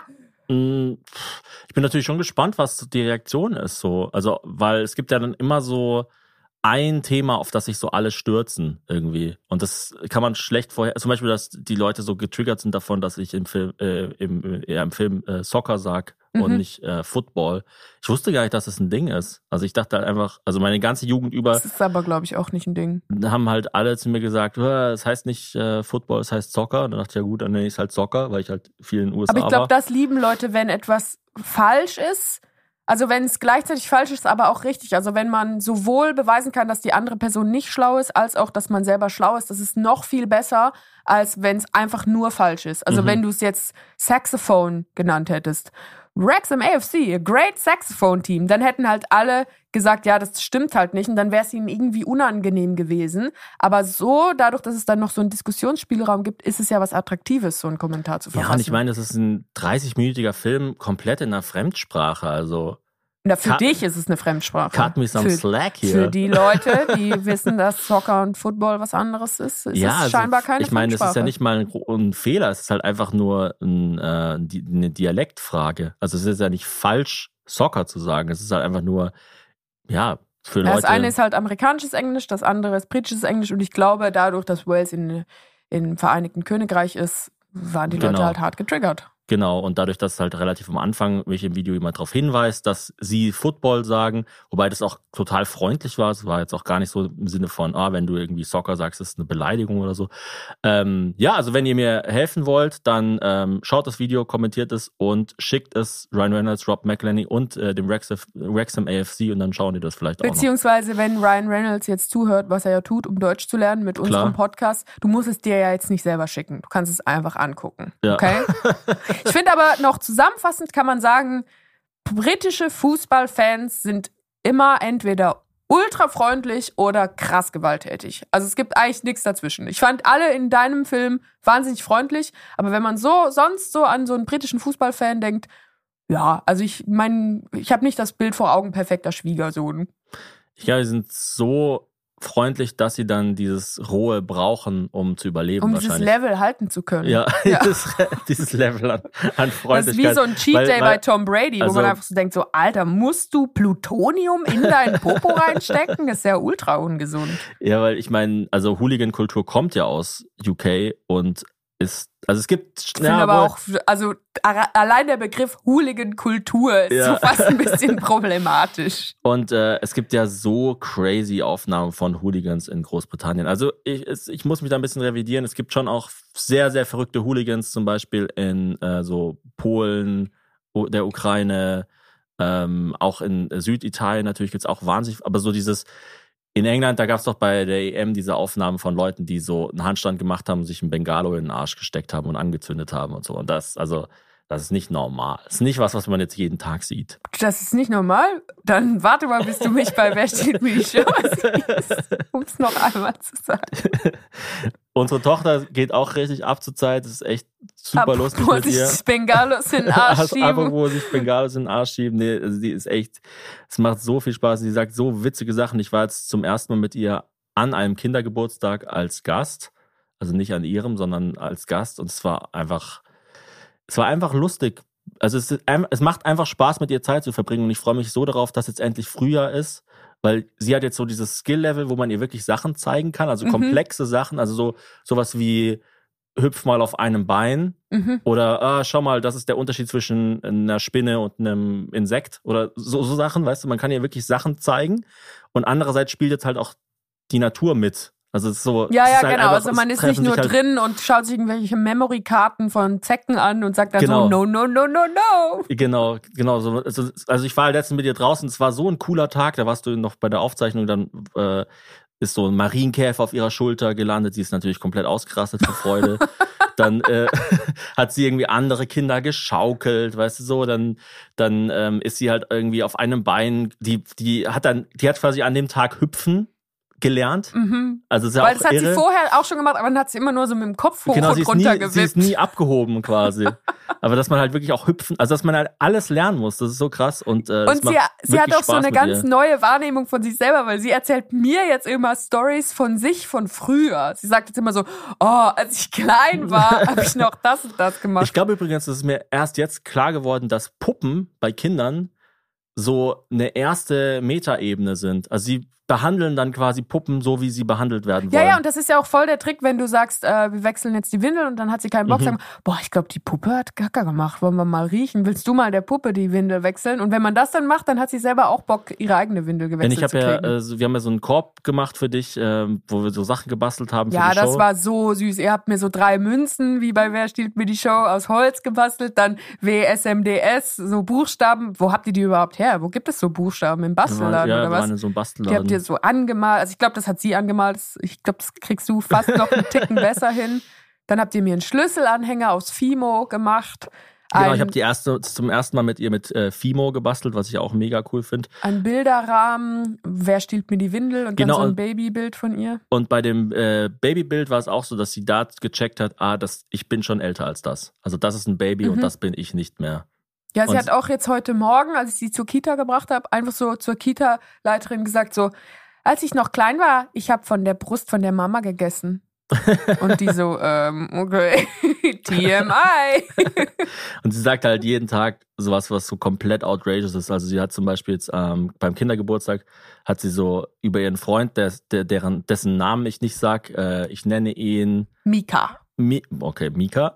Ich bin natürlich schon gespannt, was die Reaktion ist. So. Also, weil es gibt ja dann immer so ein Thema, auf das sich so alle stürzen irgendwie. Und das kann man schlecht vorher... Zum Beispiel, dass die Leute so getriggert sind davon, dass ich im Film, äh, im, äh, im Film äh, Soccer sag mhm. und nicht äh, Football. Ich wusste gar nicht, dass das ein Ding ist. Also ich dachte halt einfach, also meine ganze Jugend über... Das ist aber, glaube ich, auch nicht ein Ding. Haben halt alle zu mir gesagt, es heißt nicht äh, Football, es heißt Soccer. Und dann dachte ich, ja gut, dann nenne ich es halt Soccer, weil ich halt viel in den U S A war. Aber ich glaube, das lieben Leute, wenn etwas falsch ist. Also wenn es gleichzeitig falsch ist, aber auch richtig. Also wenn man sowohl beweisen kann, dass die andere Person nicht schlau ist, als auch, dass man selber schlau ist, das ist noch viel besser, als wenn es einfach nur falsch ist. Also mhm. wenn du es jetzt Saxophone genannt hättest. Wrexham A F C, a great Saxophone Team. Dann hätten halt alle gesagt, ja, das stimmt halt nicht. Und dann wäre es ihnen irgendwie unangenehm gewesen. Aber so, dadurch, dass es dann noch so einen Diskussionsspielraum gibt, ist es ja was Attraktives, so einen Kommentar zu verfassen. Ja, und ich meine, das ist ein dreißig-minütiger Film komplett in einer Fremdsprache. Also Na, für cut, dich ist es eine Fremdsprache. Cut me some für, slack hier. Für die Leute, die wissen, dass Soccer und Football was anderes ist, ist ja, es also scheinbar keine ich meine, Fremdsprache. es ist ja nicht mal ein, ein Fehler, es ist halt einfach nur ein, äh, eine Dialektfrage. Also es ist ja nicht falsch, Soccer zu sagen. Es ist halt einfach nur, ja, für ja, Leute... Das eine ist halt amerikanisches Englisch, das andere ist britisches Englisch. Und ich glaube, dadurch, dass Wales in, im Vereinigten Königreich ist, waren die genau. Leute halt hart getriggert. Genau, und dadurch, dass halt relativ am Anfang mich im Video jemand darauf hinweist, dass sie Football sagen, wobei das auch total freundlich war, es war jetzt auch gar nicht so im Sinne von, ah, wenn du irgendwie Soccer sagst, ist eine Beleidigung oder so. Ähm, ja, also wenn ihr mir helfen wollt, dann ähm, schaut das Video, kommentiert es und schickt es Ryan Reynolds, Rob McElhenney und äh, dem Wrexham, Wrexham A F C und dann schauen die das vielleicht auch noch. Beziehungsweise, wenn Ryan Reynolds jetzt zuhört, was er ja tut, um Deutsch zu lernen mit Klar. unserem Podcast, du musst es dir ja jetzt nicht selber schicken. Du kannst es einfach angucken. Ja. Okay? Ich finde aber noch zusammenfassend kann man sagen, britische Fußballfans sind immer entweder ultra freundlich oder krass gewalttätig. Also es gibt eigentlich nichts dazwischen. Ich fand alle in deinem Film wahnsinnig freundlich, aber wenn man so sonst so an so einen britischen Fußballfan denkt, ja, also ich meine, ich habe nicht das Bild vor Augen perfekter Schwiegersohn. Ich glaube, die sind so freundlich, dass sie dann dieses Rohe brauchen, um zu überleben. Um wahrscheinlich. dieses Level halten zu können. Ja, ja. dieses, dieses Level an, an Freundlichkeit. Das ist wie so ein Cheat weil, Day weil, bei Tom Brady, also, wo man einfach so denkt, so Alter, musst du Plutonium in deinen Popo reinstecken? Das ist ja ultra ungesund. Ja, weil ich meine, also Hooligan-Kultur kommt ja aus U K und ist, also es gibt... Ich finde aber auch, also allein der Begriff Hooligan-Kultur ist ja. so fast ein bisschen problematisch. Und äh, es gibt ja so crazy Aufnahmen von Hooligans in Großbritannien. Also ich, es, ich muss mich da ein bisschen revidieren. Es gibt schon auch sehr, sehr verrückte Hooligans, zum Beispiel in äh, so Polen, der Ukraine, ähm, auch in Süditalien natürlich gibt's auch wahnsinnig, aber so dieses... In England, da gab es doch bei der E M diese Aufnahmen von Leuten, die so einen Handstand gemacht haben, sich ein Bengalo in den Arsch gesteckt haben und angezündet haben und so. Und das, also, das ist nicht normal. Das ist nicht was, was man jetzt jeden Tag sieht. Das ist nicht normal? Dann warte mal, bis du mich bei Wer steht mir die Show siehst, um es noch einmal zu sagen. Unsere Tochter geht auch richtig ab zur Zeit. Das ist echt super Ab, lustig wo mit ihr. sich Bengalos in den Arsch schieben. Einfach, wo sich Bengalos in den Arsch schieben. Nee, also die ist echt, es macht so viel Spaß. Sie sagt so witzige Sachen. Ich war jetzt zum ersten Mal mit ihr an einem Kindergeburtstag als Gast. Also nicht an ihrem, sondern als Gast. Und es war einfach, es war einfach lustig. Also es, ist, es macht einfach Spaß, mit ihr Zeit zu verbringen. Und ich freue mich so darauf, dass jetzt endlich Frühjahr ist. Weil sie hat jetzt so dieses Skill-Level, wo man ihr wirklich Sachen zeigen kann, also mhm. komplexe Sachen, also so sowas wie hüpf mal auf einem Bein mhm. oder ah, schau mal, das ist der Unterschied zwischen einer Spinne und einem Insekt oder so, so Sachen, weißt du, man kann ihr wirklich Sachen zeigen und andererseits spielt jetzt halt auch die Natur mit. Also es ist so, ja, ja, ist halt genau. einfach, also man ist nicht nur halt drin und schaut sich irgendwelche Memory-Karten von Zecken an und sagt dann genau. so, no, no, no, no, no. Genau, genau. So, also, also ich war letztens mit dir draußen, es war so ein cooler Tag, da warst du noch bei der Aufzeichnung dann äh, ist so ein Marienkäfer auf ihrer Schulter gelandet. Sie ist natürlich komplett ausgerastet vor Freude. Dann äh, hat sie irgendwie andere Kinder geschaukelt, weißt du so. Dann, dann ähm, ist sie halt irgendwie auf einem Bein. Die, die hat dann, die hat quasi an dem Tag hüpfen gelernt. Mhm. Also ist ja Weil auch das hat irre. sie vorher auch schon gemacht, aber dann hat sie immer nur so mit dem Kopf hoch Genau, und sie ist, runter nie, gewippt. sie ist nie abgehoben quasi. Aber dass man halt wirklich auch hüpfen, also dass man halt alles lernen muss, das ist so krass. Und, äh, Und sie, sie hat auch so eine ganz ihr. neue Wahrnehmung von sich selber, weil sie erzählt mir jetzt immer Stories von sich von früher. Sie sagt jetzt immer so, oh, als ich klein war, habe ich noch das und das gemacht. Ich glaube übrigens, es ist mir erst jetzt klar geworden, dass Puppen bei Kindern so eine erste Metaebene sind. Also sie behandeln dann quasi Puppen so, wie sie behandelt werden wollen. Ja, ja, und das ist ja auch voll der Trick, wenn du sagst, äh, wir wechseln jetzt die Windel und dann hat sie keinen Bock, Mhm. sagen, boah, ich glaube, die Puppe hat Kacke gemacht, wollen wir mal riechen? Willst du mal der Puppe die Windel wechseln? Und wenn man das dann macht, dann hat sie selber auch Bock, ihre eigene Windel Denn gewechselt ich zu habe ja, kriegen. äh, so- wir haben ja so einen Korb gemacht für dich, äh, wo wir so Sachen gebastelt haben für Ja, die Show. das war so süß. Ihr habt mir so drei Münzen, wie bei Wer stiehlt mir die Show, aus Holz gebastelt. Dann W S M D S, so Buchstaben. Wo habt ihr die überhaupt her? Wo gibt es so Buchstaben? Im Wir waren, Bastelladen ja, oder wir was? waren in so einem Die Bastelladen. habt ihr so angemalt. Also ich glaube, das hat sie angemalt. Das- Ich glaube, das kriegst du fast noch einen Ticken besser hin. Dann habt ihr mir einen Schlüsselanhänger aus Fimo gemacht. Genau, Ein, ich habe die erste zum ersten Mal mit ihr mit äh, Fimo gebastelt, was ich auch mega cool finde. ein Bilderrahmen. Wer stiehlt mir die Windel? Und Genau, dann so ein und- Babybild von ihr. Und bei dem äh, Babybild war es auch so, dass sie da gecheckt hat, ah, das, ich bin schon älter als das. Also das ist ein Baby Mhm. und das bin ich nicht mehr. Ja, sie Und- hat auch jetzt heute Morgen, als ich sie zur Kita gebracht habe, einfach so zur Kita-Leiterin gesagt, so, als ich noch klein war, ich habe von der Brust von der Mama gegessen. Und die so, ähm, okay, T M I. Und sie sagt halt jeden Tag sowas, was so komplett outrageous ist. Also sie hat zum Beispiel jetzt ähm, beim Kindergeburtstag, hat sie so über ihren Freund, der, der, deren, dessen Namen ich nicht sag, äh, ich nenne ihn Mika. Mi- okay, Mika.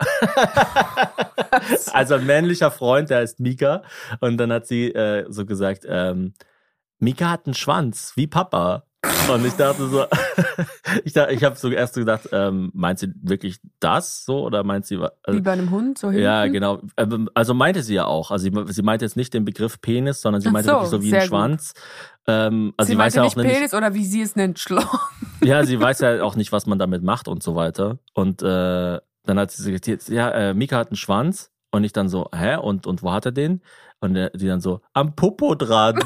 Also ein männlicher Freund, der heißt Mika. Und dann hat sie äh, so gesagt, ähm, Mika hat einen Schwanz, wie Papa. Und ich dachte so, ich, dachte, ich habe so erst so gedacht, ähm, meint sie wirklich das so oder meint sie wa- also, Wie bei einem Hund, so hinten. ja, genau. Ähm, Also meinte sie ja auch. Also sie, sie meinte jetzt nicht den Begriff Penis, sondern sie Ach meinte so, wirklich so wie sehr ein gut. Schwanz. Ähm, also Sie, sie, weiß meinte ja auch nicht nicht, Penis oder wie sie es nennt, Schlong. ja, sie weiß ja auch nicht, was man damit macht und so weiter. Und äh, dann hat sie gesagt, ja, äh, Mika hat einen Schwanz. Und ich dann so, hä? Und, und wo hat er den? Und der, die dann so, am Popo dran.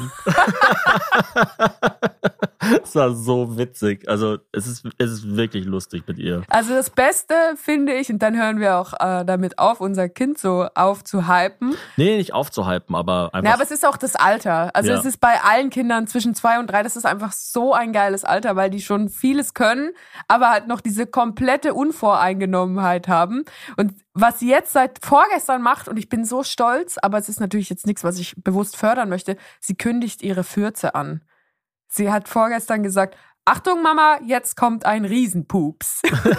Das war so witzig. Also es ist, es ist wirklich lustig mit ihr. Also das Beste finde ich, und dann hören wir auch äh, damit auf, unser Kind so aufzuhypen. Nee, nicht aufzuhypen, aber einfach. Ja, aber es ist auch das Alter. Also Ja. es ist bei allen Kindern zwischen zwei und drei, das ist einfach so ein geiles Alter, weil die schon vieles können, aber halt noch diese komplette Unvoreingenommenheit haben. Und was sie jetzt seit vorgestern macht, und ich bin so stolz, aber es ist natürlich jetzt nichts, was ich bewusst fördern möchte, sie kündigt ihre Fürze an. Sie hat vorgestern gesagt, Achtung Mama, jetzt kommt ein Riesenpups.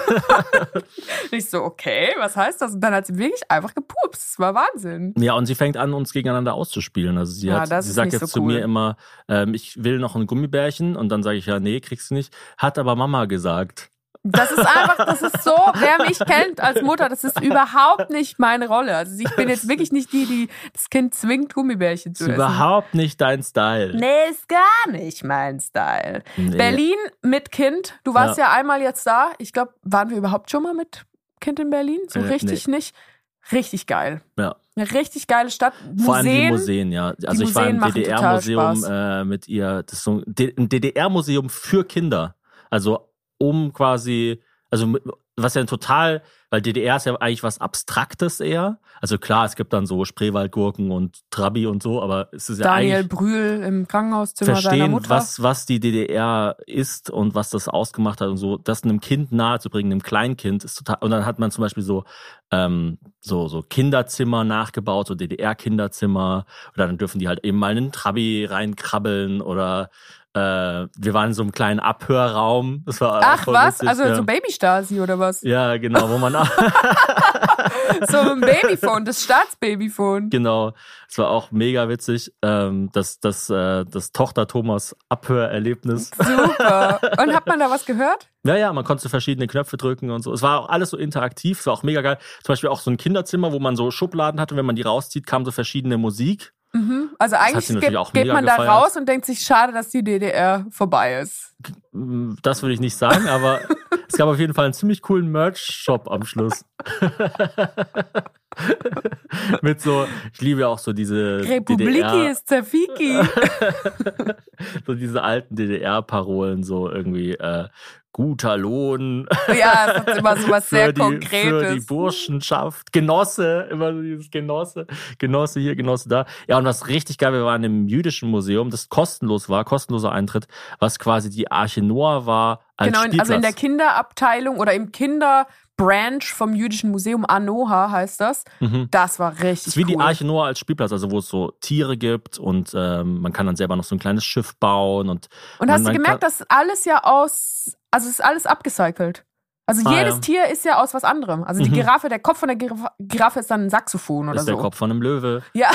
Ich so, okay, was heißt das? Und dann hat sie wirklich einfach gepupst. Das war Wahnsinn. Ja, und sie fängt an, uns gegeneinander auszuspielen. Also sie, Ja, hat, das sie ist sagt nicht jetzt so zu cool. mir immer, ähm, ich will noch ein Gummibärchen. Und dann sage ich, ja, nee, kriegst du nicht. Hat aber Mama gesagt. Das ist einfach, das ist so, wer mich kennt als Mutter, das ist überhaupt nicht meine Rolle. Also ich bin jetzt wirklich nicht die, die das Kind zwingt, Gummibärchen zu Ist essen. überhaupt nicht dein Style. Nee, ist gar nicht mein Style. Nee. Berlin mit Kind. Du warst ja, einmal jetzt da. Ich glaube, waren wir überhaupt schon mal mit Kind in Berlin? So Äh, richtig nicht. Richtig geil. Ja. Eine richtig geile Stadt. Museen. Vor allem die Museen, ja. Also ich war Museen im machen D D R-Museum total äh, mit ihr. Das ist so ein D- ein D D R-Museum für Kinder. Also um quasi, also mit- was ja total, weil D D R ist ja eigentlich was Abstraktes eher. Also klar, es gibt dann so Spreewaldgurken und Trabi und so, aber es ist ja Daniel eigentlich Brühl im Krankenhauszimmer seiner verstehen, Mutter. was, was die D D R ist und was das ausgemacht hat und so, das einem Kind nahezubringen, einem Kleinkind, ist total, und dann hat man zum Beispiel so, ähm, so, so Kinderzimmer nachgebaut, so D D R-Kinderzimmer, oder dann dürfen die halt eben mal in einen Trabi reinkrabbeln oder äh, wir waren in so einem kleinen Abhörraum. Das war Ach voll was? witzig, Also ja. so Baby-Stasi oder was? Ja, genau, wo man auch, So ein Babyphone, das Staatsbabyphone. genau, es war auch mega witzig, ähm, das, das, äh, das Tochter Thomas Abhörerlebnis. Super. Und hat man da was gehört? Ja, ja, man konnte so verschiedene Knöpfe drücken und so. Es war auch alles so interaktiv, es war auch mega geil. Zum Beispiel auch so ein Kinderzimmer, wo man so Schubladen hatte, wenn man die rauszieht, kam so verschiedene Musik. Mhm. Also hat eigentlich sie natürlich geht, auch geht mega man da gefeiert. raus und denkt sich, schade, dass die D D R vorbei ist. Das würde ich nicht sagen, aber es gab auf jeden Fall einen ziemlich coolen Merch-Shop am Schluss. Mit so, ich liebe ja auch so diese D D Republiki R, ist Zafiki. so diese alten D D R-Parolen, so irgendwie äh, guter Lohn Ja, es ist immer so was für, sehr die, für die Konkretes. Burschenschaft, Genosse, immer so dieses Genosse, Genosse hier, Genosse da. Ja, und was richtig geil, wir waren im jüdischen Museum, das kostenlos war, kostenloser Eintritt, was quasi die Arche Noah war als Genau, in- Spielplatz. also in der Kinderabteilung oder im Kinderbranch vom Jüdischen Museum, Anoha heißt das. Mhm. Das war Das richtig ist wie die cool. Arche Noah als Spielplatz, also wo es so Tiere gibt und ähm, man kann dann selber noch so ein kleines Schiff bauen. Und, Und hast du man gemerkt, kann, dass alles ja aus, also es ist alles abgecycelt. Also Ah, jedes ja. Tier ist ja aus was anderem. Also die Mhm. Giraffe, der Kopf von der Giraffe, Giraffe ist dann ein Saxophon oder ist der so. Kopf von einem Löwe. Ja.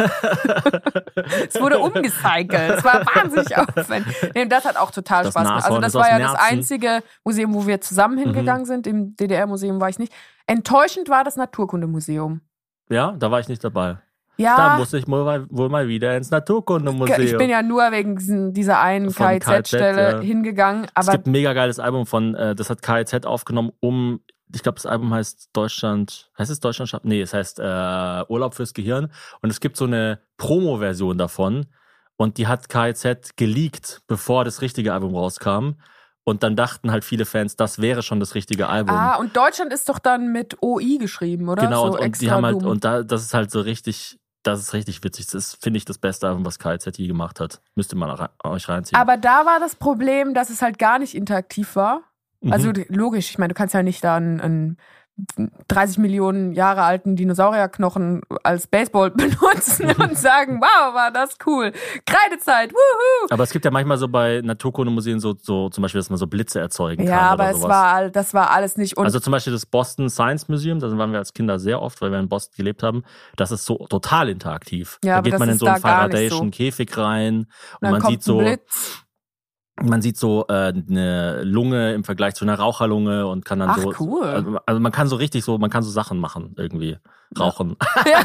Es wurde umgecycelt. Es war wahnsinnig aufwendig. Nee, das hat auch total Das Spaß gemacht. Also Nashorn das ist war aus ja das Nerzen. einzige Museum, wo wir zusammen hingegangen sind. Im D D R-Museum war ich nicht. Enttäuschend war das Naturkundemuseum. Ja, da war ich nicht dabei. Da Ja, musste ich wohl mal, wohl mal wieder ins Naturkundemuseum. ich bin ja nur wegen diesen, dieser einen Von K I K I Z, Z-Stelle ja. hingegangen. Es Aber gibt ein mega geiles Album von, äh, das hat K I Z aufgenommen, um, ich glaube, das Album heißt Deutschland, heißt es Deutschland? schafft- Nee, es heißt äh, Urlaub fürs Gehirn. Und es gibt so eine Promo-Version davon. Und die hat K I Z geleakt, bevor das richtige Album rauskam. Und dann dachten halt viele Fans, das wäre schon das richtige Album. ah, und Deutschland ist doch dann mit O I geschrieben, oder? genau, so und, und extra die haben halt, dumm. und da, das ist halt so richtig, das ist richtig witzig. Das ist, finde ich, das beste Album, was K I Z je gemacht hat. Müsst ihr mal rein, euch reinziehen. Aber da war das Problem, dass es halt gar nicht interaktiv war. Also Mhm. d- logisch, ich meine, du kannst ja nicht da einen, einen dreißig Millionen Jahre alten Dinosaurierknochen als Baseball benutzen und sagen, wow, war das cool. Kreidezeit, wuhu. Aber es gibt ja manchmal so bei Naturkundemuseen so, so zum Beispiel, dass man so Blitze erzeugen Ja, kann aber oder es sowas. war, all- das war alles nicht. Und Also zum Beispiel das Boston Science Museum, da waren wir als Kinder sehr oft, weil wir in Boston gelebt haben. Das ist so total interaktiv. Ja, da aber geht das man in ist so einen da gar nicht Faradayschen so. Käfig rein und dann man kommt sieht so, ein Blitz. man sieht so äh, eine Lunge im Vergleich zu einer Raucherlunge und kann dann Ach, so. cool. Also, also man kann so richtig so, man kann so Sachen machen irgendwie. Rauchen.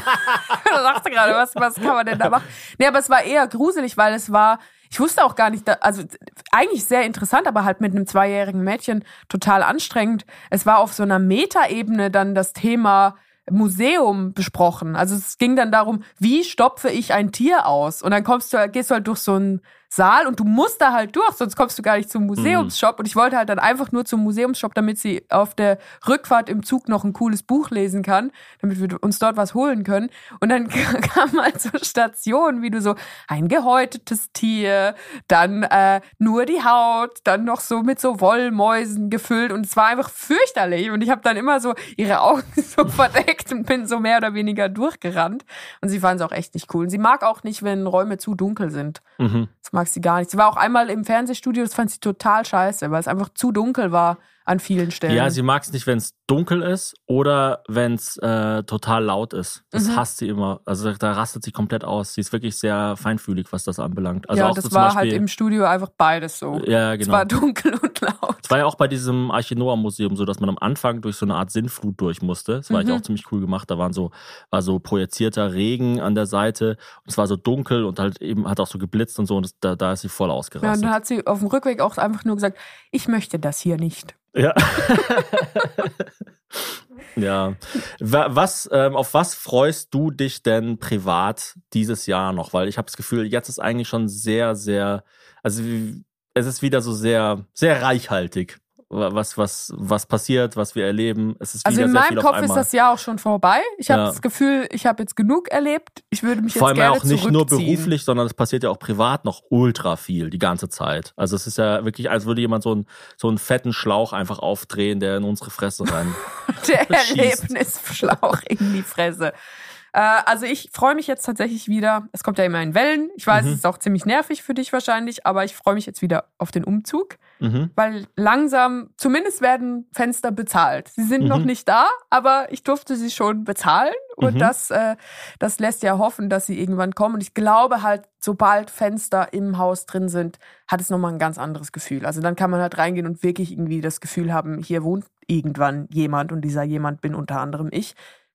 Da sagst du gerade, was, was kann man denn da machen? Nee, aber es war eher gruselig, weil es war, ich wusste auch gar nicht, da, also eigentlich sehr interessant, aber halt mit einem zweijährigen Mädchen total anstrengend. Es war auf so einer Metaebene dann das Thema Museum besprochen. Also es ging dann darum, wie stopfe ich ein Tier aus? Und dann kommst du, gehst du halt durch so einen Saal und du musst da halt durch, sonst kommst du gar nicht zum Museumsshop. Und ich wollte halt dann einfach nur zum Museumsshop, damit sie auf der Rückfahrt im Zug noch ein cooles Buch lesen kann, damit wir uns dort was holen können. Und dann kam halt so Stationen, wie du so ein gehäutetes Tier, dann äh, nur die Haut, dann noch so mit so Wollmäusen gefüllt. Und es war einfach fürchterlich. Und ich habe dann immer so ihre Augen so verdeckt und bin so mehr oder weniger durchgerannt. Und sie fand es auch echt nicht cool. Und sie mag auch nicht, wenn Räume zu dunkel sind. Mhm. Das mag sie gar nicht. Sie war auch einmal im Fernsehstudio, das fand sie total scheiße, weil es einfach zu dunkel war an vielen Stellen. Ja, sie mag es nicht, wenn es dunkel ist oder wenn es äh, total laut ist. Das Mhm. hasst sie immer. Also da rastet sie komplett aus. Sie ist wirklich sehr feinfühlig, was das anbelangt. Also ja, auch das so zum war Beispiel, halt im Studio einfach beides so. Ja, Es genau. war dunkel und laut. Es war ja auch bei diesem Arche Noah Museum so, dass man am Anfang durch so eine Art Sinnflut durch musste. Das war Mhm. eigentlich auch ziemlich cool gemacht. Da waren so, war so projizierter Regen an der Seite und es war so dunkel und halt eben hat auch so geblitzt und so und das, da, da ist sie voll Ja, und ausgerastet. dann hat sie auf dem Rückweg auch einfach nur gesagt, ich möchte das hier nicht. Ja. Ja. Wa- Was, ähm, auf was freust du dich denn privat dieses Jahr noch? Weil ich habe das Gefühl, jetzt ist eigentlich schon sehr, sehr, also wie- es ist wieder so sehr, sehr reichhaltig, was, was, was passiert, was wir erleben. Es ist Also wieder in sehr meinem viel auf Kopf ist einmal. das Jahr auch schon vorbei. Ich habe Ja. das Gefühl, ich habe jetzt genug erlebt. Ich würde mich Vor jetzt allem ja gerne auch nicht nur zurückziehen. beruflich, sondern es passiert ja auch privat noch ultra viel die ganze Zeit. Also es ist ja wirklich, als würde jemand so einen, so einen fetten Schlauch einfach aufdrehen, der in unsere Fresse rein. Der schießt. Erlebnisschlauch in die Fresse. Äh, also ich freue mich jetzt tatsächlich wieder. Es kommt ja immer in Wellen. Ich weiß, Mhm. es ist auch ziemlich nervig für dich wahrscheinlich, aber ich freue mich jetzt wieder auf den Umzug, Mhm. weil langsam, zumindest werden Fenster bezahlt. Sie sind Mhm. noch nicht da, aber ich durfte sie schon bezahlen und Mhm. das, äh, das lässt ja hoffen, dass sie irgendwann kommen. Und ich glaube halt, sobald Fenster im Haus drin sind, hat es nochmal ein ganz anderes Gefühl. Also dann kann man halt reingehen und wirklich irgendwie das Gefühl haben, hier wohnt irgendwann jemand und dieser jemand bin unter anderem ich.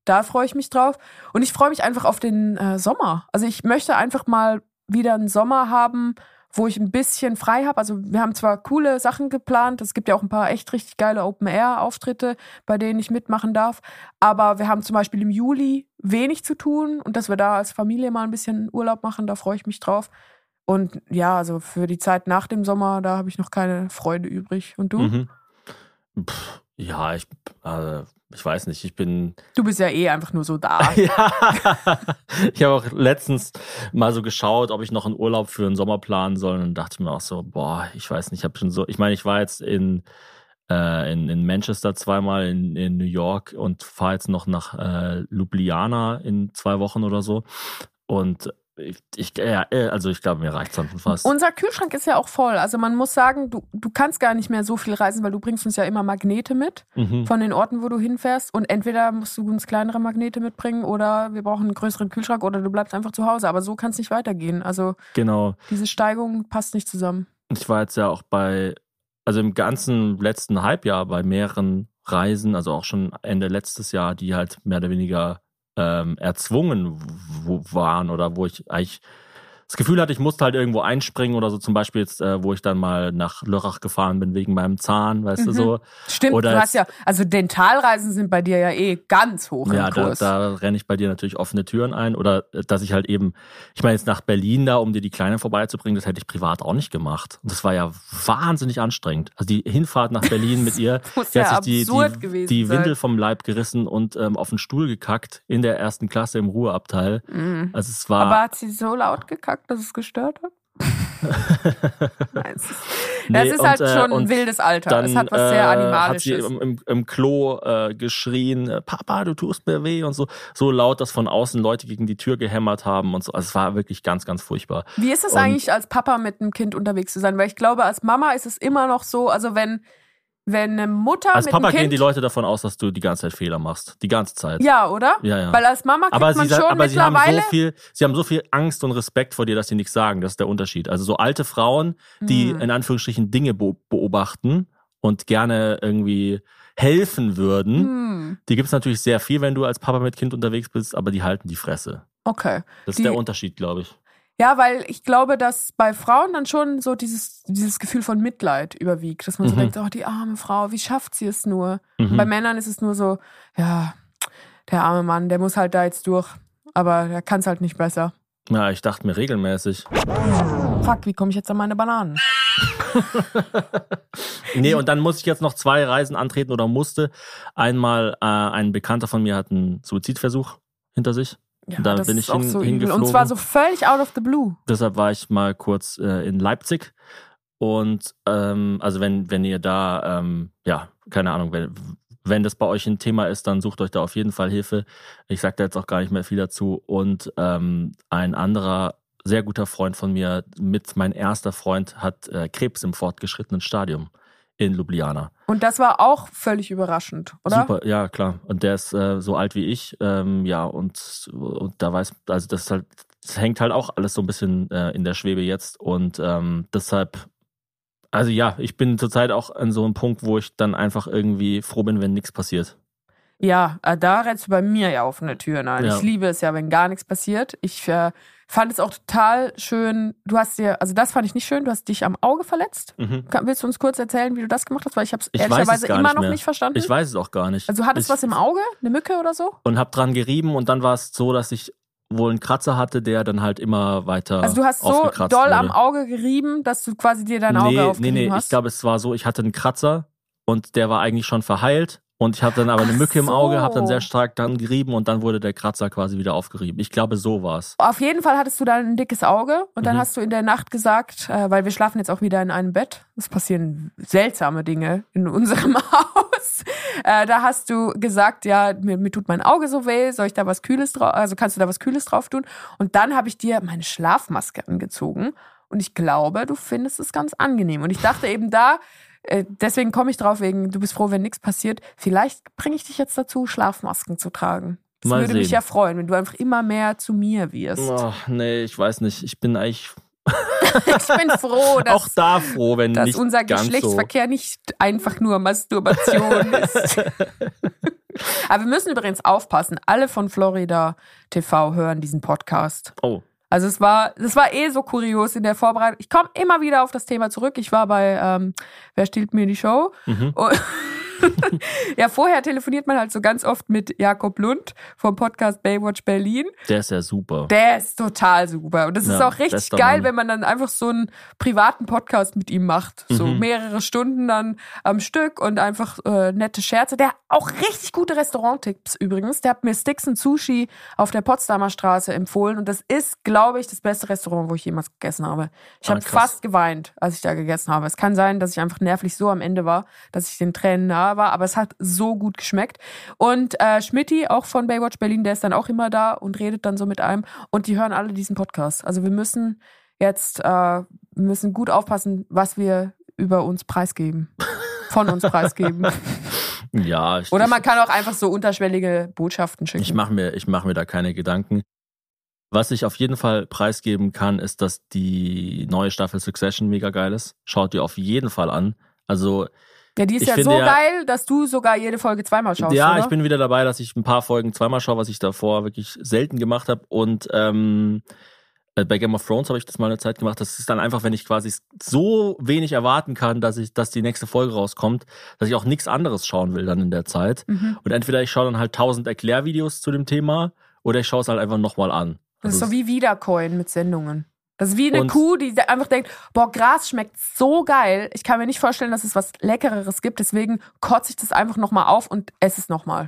Da freue ich mich drauf. Und ich freue mich einfach auf den äh, Sommer. Also ich möchte einfach mal wieder einen Sommer haben, wo ich ein bisschen frei habe. Also wir haben zwar coole Sachen geplant, es gibt ja auch ein paar echt richtig geile Open-Air-Auftritte, bei denen ich mitmachen darf, aber wir haben zum Beispiel im Juli wenig zu tun und dass wir da als Familie mal ein bisschen Urlaub machen, da freue ich mich drauf. Und ja, also für die Zeit nach dem Sommer, da habe ich noch keine Freude übrig. Und du? Mhm. Pff, ja, ich, äh, ich weiß nicht, ich bin... Du bist ja eh einfach nur so da. Ja, ich habe auch letztens mal so geschaut, ob ich noch einen Urlaub für den Sommer planen soll und dachte ich mir auch so, boah, ich weiß nicht, ich habe schon so, ich meine, ich war jetzt in, äh, in, in Manchester zweimal, in, in New York und fahre jetzt noch nach äh, Ljubljana in zwei Wochen oder so und Ich, ich, ja, also ich glaube, mir reicht es dann fast. Unser Kühlschrank ist ja auch voll. Also man muss sagen, du, du kannst gar nicht mehr so viel reisen, weil du bringst uns ja immer Magnete mit Mhm. von den Orten, wo du hinfährst. Und entweder musst du uns kleinere Magnete mitbringen oder wir brauchen einen größeren Kühlschrank oder du bleibst einfach zu Hause. Aber so kann es nicht weitergehen. Also Genau. diese Steigung passt nicht zusammen. Ich war jetzt ja auch bei, also im ganzen letzten Halbjahr bei mehreren Reisen, also auch schon Ende letztes Jahr, die halt mehr oder weniger ähm, erzwungen w- waren oder wo ich eigentlich das Gefühl hatte, ich musste halt irgendwo einspringen oder so, zum Beispiel jetzt, äh, wo ich dann mal nach Lörrach gefahren bin wegen meinem Zahn, weißt Mhm. du so. Stimmt, Oder du hast jetzt- ja, also Dentalreisen sind bei dir ja eh ganz hoch Ja, im da, Kurs. da renne ich bei dir natürlich offene Türen ein. Oder äh, dass ich halt eben, ich meine jetzt nach Berlin da, um dir die Kleine vorbeizubringen, das hätte ich privat auch nicht gemacht. Und das war ja wahnsinnig anstrengend. Also die Hinfahrt nach Berlin mit ihr, muss die ja hat sich die, absurd die, gewesen die sein. Windel vom Leib gerissen und ähm, auf den Stuhl gekackt in der ersten Klasse im Ruheabteil. Mhm. Also es war... Aber hat sie so laut gekackt, dass es gestört hat? Nein, es ist, Nee, das ist und, halt äh, schon ein und wildes Alter. Dann Es hat was sehr äh, hat Animalisches. sie im, im, im Klo äh, geschrien, äh, Papa, du tust mir weh und so. So laut, dass von außen Leute gegen die Tür gehämmert haben und so. Also es war wirklich ganz, ganz furchtbar. Wie ist es Und- eigentlich, als Papa mit einem Kind unterwegs zu sein? Weil ich glaube, als Mama ist es immer noch so, also wenn, wenn eine Mutter Als mit Papa einem Kind... gehen die Leute davon aus, dass du die ganze Zeit Fehler machst. Die ganze Zeit. Ja, oder? Ja, ja. Weil als Mama kriegt aber man sie, schon aber sie haben mittlerweile... so viel, sie haben so viel Angst und Respekt vor dir, dass sie nichts sagen. Das ist der Unterschied. Also so alte Frauen, die Hm. in Anführungsstrichen Dinge be- beobachten und gerne irgendwie helfen würden, Hm, die gibt es natürlich sehr viel, wenn du als Papa mit Kind unterwegs bist, aber die halten die Fresse. okay. Das ist Die- der Unterschied, glaube ich. Ja, weil ich glaube, dass bei Frauen dann schon so dieses, dieses Gefühl von Mitleid überwiegt. Dass man so Mhm. denkt, oh, die arme Frau, wie schafft sie es nur? Mhm. Bei Männern ist es nur so, ja, der arme Mann, der muss halt da jetzt durch. Aber der kann es halt nicht besser. Ja, ich dachte mir regelmäßig. Fuck, wie komme ich jetzt an meine Bananen? Nee, und dann musste ich jetzt noch zwei Reisen antreten oder musste. Einmal äh, ein Bekannter von mir hat einen Suizidversuch hinter sich. Ja, Da das bin ist ich auch hin- so übel. Und hingeflogen. zwar so völlig out of the blue. Deshalb war ich mal kurz äh, in Leipzig. Und ähm, also wenn, wenn ihr da, ähm, ja, keine Ahnung, wenn, wenn das bei euch ein Thema ist, dann sucht euch da auf jeden Fall Hilfe. Ich sage da jetzt auch gar nicht mehr viel dazu. Und ähm, ein anderer sehr guter Freund von mir, mit mein erster Freund, hat äh, Krebs im fortgeschrittenen Stadium in Ljubljana. Und das war auch völlig überraschend, oder? Super, ja klar. Und der ist äh, so alt wie ich, ähm, ja, und, und da weiß, also das ist halt, das hängt halt auch alles so ein bisschen äh, in der Schwebe jetzt. Und ähm, deshalb, also ja, ich bin zurzeit auch an so einem Punkt, wo ich dann einfach irgendwie froh bin, wenn nichts passiert. Ja, äh, da rennst du bei mir ja offene Türen ein. Ja. Ich liebe es ja, wenn gar nichts passiert. Ich äh, fand es auch total schön. Du hast dir, also das fand ich nicht schön, du hast dich am Auge verletzt. Mhm. Kann, willst du uns kurz erzählen, wie du das gemacht hast? Weil ich habe es Ich weiß es ehrlicherweise gar immer nicht noch mehr. nicht verstanden. Ich weiß es auch gar nicht. also du hattest ich, was im Auge? Eine Mücke oder so? Und hab dran gerieben und dann war es so, dass ich wohl einen Kratzer hatte, der dann halt immer weiter Also du hast so aufgekratzt doll wurde. am Auge gerieben, dass du quasi dir dein Auge nee, nee, aufgerieben nee, hast? ich glaube, es war so, ich hatte einen Kratzer und der war eigentlich schon verheilt. Und ich hatte dann aber eine Ach Mücke im Auge, habe dann so. sehr stark dann gerieben und dann wurde der Kratzer quasi wieder aufgerieben. Ich glaube, so war's. Auf jeden Fall hattest du dann ein dickes Auge und dann Mhm. hast du in der Nacht gesagt, äh, weil wir schlafen jetzt auch wieder in einem Bett, es passieren seltsame Dinge in unserem Haus, äh, da hast du gesagt, ja, mir, mir tut mein Auge so weh, soll ich da was Kühles drauf, also kannst du da was Kühles drauf tun? Und dann habe ich dir meine Schlafmaske angezogen und ich glaube, du findest es ganz angenehm. Und ich dachte eben da, äh, deswegen komme ich drauf, wegen, du bist froh, wenn nichts passiert, vielleicht bringe ich dich jetzt dazu, Schlafmasken zu tragen. Das Mal würde mich sehen. ja freuen, wenn du einfach immer mehr zu mir wirst. Oh, nee, ich weiß nicht. Ich bin eigentlich Ich bin froh, dass, auch da froh, wenn dass nicht unser ganz Geschlechtsverkehr nicht einfach nur Masturbation ist. so. Aber wir müssen übrigens aufpassen. Alle von Florida T V hören diesen Podcast. Oh. Also es war, das war eh so kurios in der Vorbereitung. Ich komme immer wieder auf das Thema zurück. Ich war bei ähm, Wer stiehlt mir die Show? Mhm. Und ja, vorher telefoniert man halt so ganz oft mit Jakob Lund vom Podcast Baywatch Berlin. Der ist ja super. Der ist total super. Und das ja, ist auch richtig geil, Mann. wenn man dann einfach so einen privaten Podcast mit ihm macht. So mhm. mehrere Stunden dann am Stück und einfach äh, nette Scherze. Der hat auch richtig gute Restauranttipps übrigens. Der hat mir Sticks and Sushi auf der Potsdamer Straße empfohlen. Und das ist, glaube ich, das beste Restaurant, wo ich jemals gegessen habe. Ich ah, habe fast geweint, als ich da gegessen habe. Es kann sein, dass ich einfach nervlich so am Ende war, dass ich den Tränen nahe war, aber es hat so gut geschmeckt. Und äh, Schmitty, auch von Baywatch Berlin, der ist dann auch immer da und redet dann so mit einem. Und die hören alle diesen Podcast. Also wir müssen jetzt äh, wir müssen gut aufpassen, was wir über uns preisgeben. Von uns preisgeben. Ja. Ich, Oder man kann auch einfach so unterschwellige Botschaften schicken. Ich mache mir, ich mach mir da keine Gedanken. Was ich auf jeden Fall preisgeben kann, ist, dass die neue Staffel Succession mega geil ist. Schaut ihr auf jeden Fall an. Also ja, die ist ich ja finde so ja, geil, dass du sogar jede Folge zweimal schaust, Ja, oder? ich bin wieder dabei, dass ich ein paar Folgen zweimal schaue, was ich davor wirklich selten gemacht habe. Und ähm, bei Game of Thrones habe ich das mal eine Zeit gemacht. Das ist dann einfach, wenn ich quasi so wenig erwarten kann, dass ich, dass die nächste Folge rauskommt, dass ich auch nichts anderes schauen will dann in der Zeit. Mhm. Und entweder ich schaue dann halt tausend Erklärvideos zu dem Thema oder ich schaue es halt einfach nochmal an. Das also ist so wie Wiedercoin mit Sendungen. Das ist wie eine und Kuh, die einfach denkt, boah, Gras schmeckt so geil. Ich kann mir nicht vorstellen, dass es was Leckereres gibt. Deswegen kotze ich das einfach nochmal auf und esse es nochmal.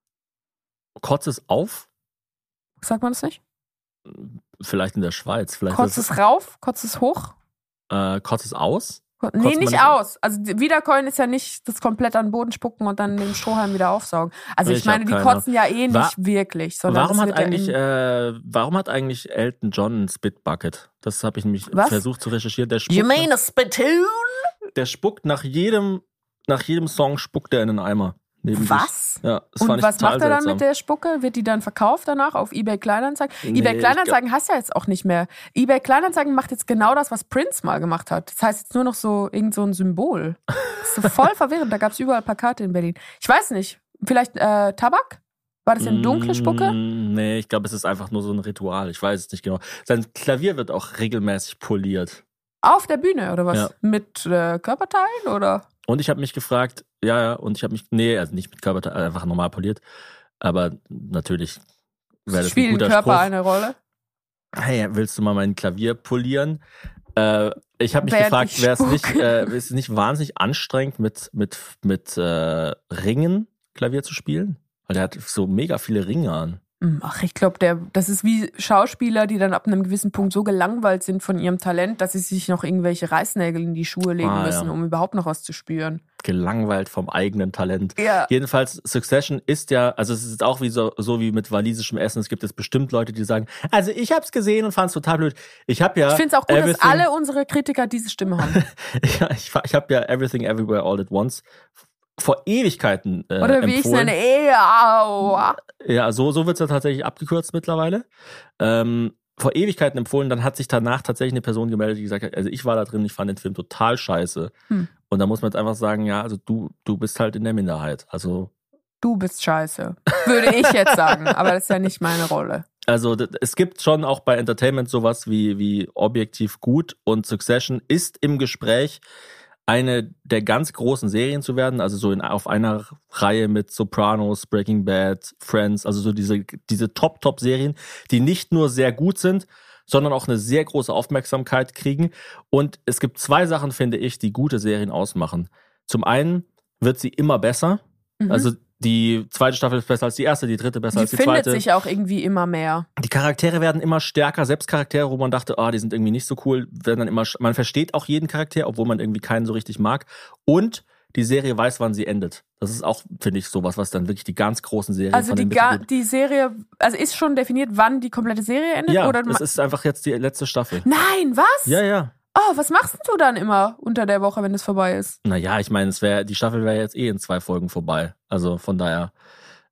Kotze es auf? Sagt man das nicht? Vielleicht in der Schweiz. Vielleicht kotze es rauf? Kotze es hoch? Äh, kotze es aus? Nee, Kotzt nicht man aus. Also Wiedercoin ist ja nicht das komplett an den Boden spucken und dann den Strohhalm wieder aufsaugen. Also ich, ich meine, die keine. kotzen ja eh nicht Wa- wirklich. Sondern Warum das hat wird eigentlich, ja äh, warum hat eigentlich Elton John ein Spitbucket? Das habe ich nämlich Was? versucht zu recherchieren. Der You spuckt, mean a spittoon? der spuckt nach jedem, nach jedem Song spuckt er in einen Eimer. Neben Was? Sich. Ja, das Und fand ich was total macht er dann seltsam. mit der Spucke? Wird die dann verkauft danach auf eBay Kleinanzeigen? Nee, eBay ich Kleinanzeigen hast du ja jetzt auch nicht mehr. eBay Kleinanzeigen macht jetzt genau das, was Prince mal gemacht hat. Das heißt jetzt nur noch so irgend so ein Symbol. Das ist so voll verwirrend. Da gab es überall Plakate in Berlin. Ich weiß nicht. Vielleicht äh, Tabak? War das denn dunkle Spucke? Mm, Nee, ich glaube, es ist einfach nur so ein Ritual. Ich weiß es nicht genau. Sein Klavier wird auch regelmäßig poliert. Auf der Bühne oder was? Ja. Mit äh, Körperteilen oder? Und ich habe mich gefragt, ja, ja, und ich habe mich, nee, also nicht mit Körperteil, einfach normal poliert. Aber natürlich wäre das ein Spielt guter Körper Spruch. eine Rolle? Hey, willst du mal mein Klavier polieren? Äh, ich habe mich Während gefragt, ich wäre es spuck. nicht, äh, ist es nicht wahnsinnig anstrengend, mit, mit, mit äh, Ringen Klavier zu spielen? Weil der hat so mega viele Ringe an. Ach, ich glaube, der, das ist wie Schauspieler, die dann ab einem gewissen Punkt so gelangweilt sind von ihrem Talent, dass sie sich noch irgendwelche Reißnägel in die Schuhe legen Ah, müssen, ja. um überhaupt noch was zu spüren. Gelangweilt vom eigenen Talent. Ja. Jedenfalls, Succession ist ja, also es ist auch wie so, so wie mit walisischem Essen. Es gibt jetzt bestimmt Leute, die sagen, also ich hab's gesehen und fand's total blöd. Ich habe ja Ich finde es auch gut, dass Everything- alle unsere Kritiker diese Stimme haben. ja, ich, ich habe ja Everything Everywhere All at Once vor Ewigkeiten äh, Oder wie ich es empfohlen. nenne, Eau. Ja, so, so wird's ja tatsächlich abgekürzt mittlerweile. Ähm, vor Ewigkeiten empfohlen, dann hat sich danach tatsächlich eine Person gemeldet, die gesagt hat, also ich war da drin, ich fand den Film total scheiße. Hm. Und da muss man jetzt einfach sagen, ja, also du, du bist halt in der Minderheit. Also, Du bist scheiße. Würde ich jetzt sagen, aber das ist ja nicht meine Rolle. also d- es gibt schon auch bei Entertainment sowas wie, wie objektiv gut, und Succession ist im Gespräch, eine der ganz großen Serien zu werden, also so in, auf einer Reihe mit Sopranos, Breaking Bad, Friends, also so diese, diese Top-Top-Serien, die nicht nur sehr gut sind, sondern auch eine sehr große Aufmerksamkeit kriegen. Und es gibt zwei Sachen, finde ich, die gute Serien ausmachen. Zum einen wird sie immer besser, Mhm. also die zweite Staffel ist besser als die erste, die dritte besser Die als die findet zweite. sich auch irgendwie immer mehr. Die Charaktere werden immer stärker, selbst Charaktere, wo man dachte, ah, die sind irgendwie nicht so cool, werden dann immer, sch- man versteht auch jeden Charakter, obwohl man irgendwie keinen so richtig mag. Und die Serie weiß, wann sie endet. Das ist auch, finde ich, sowas, was dann wirklich die ganz großen Serien Also von die, den ga, Mittelgut- die Serie, also ist schon definiert, wann die komplette Serie endet? Ja, oder es ist einfach jetzt die letzte Staffel. Nein, was? Ja, ja. Oh, was machst du dann immer unter der Woche, wenn es vorbei ist? Naja, ich meine, es wäre, die Staffel wäre jetzt eh in zwei Folgen vorbei. Also von daher,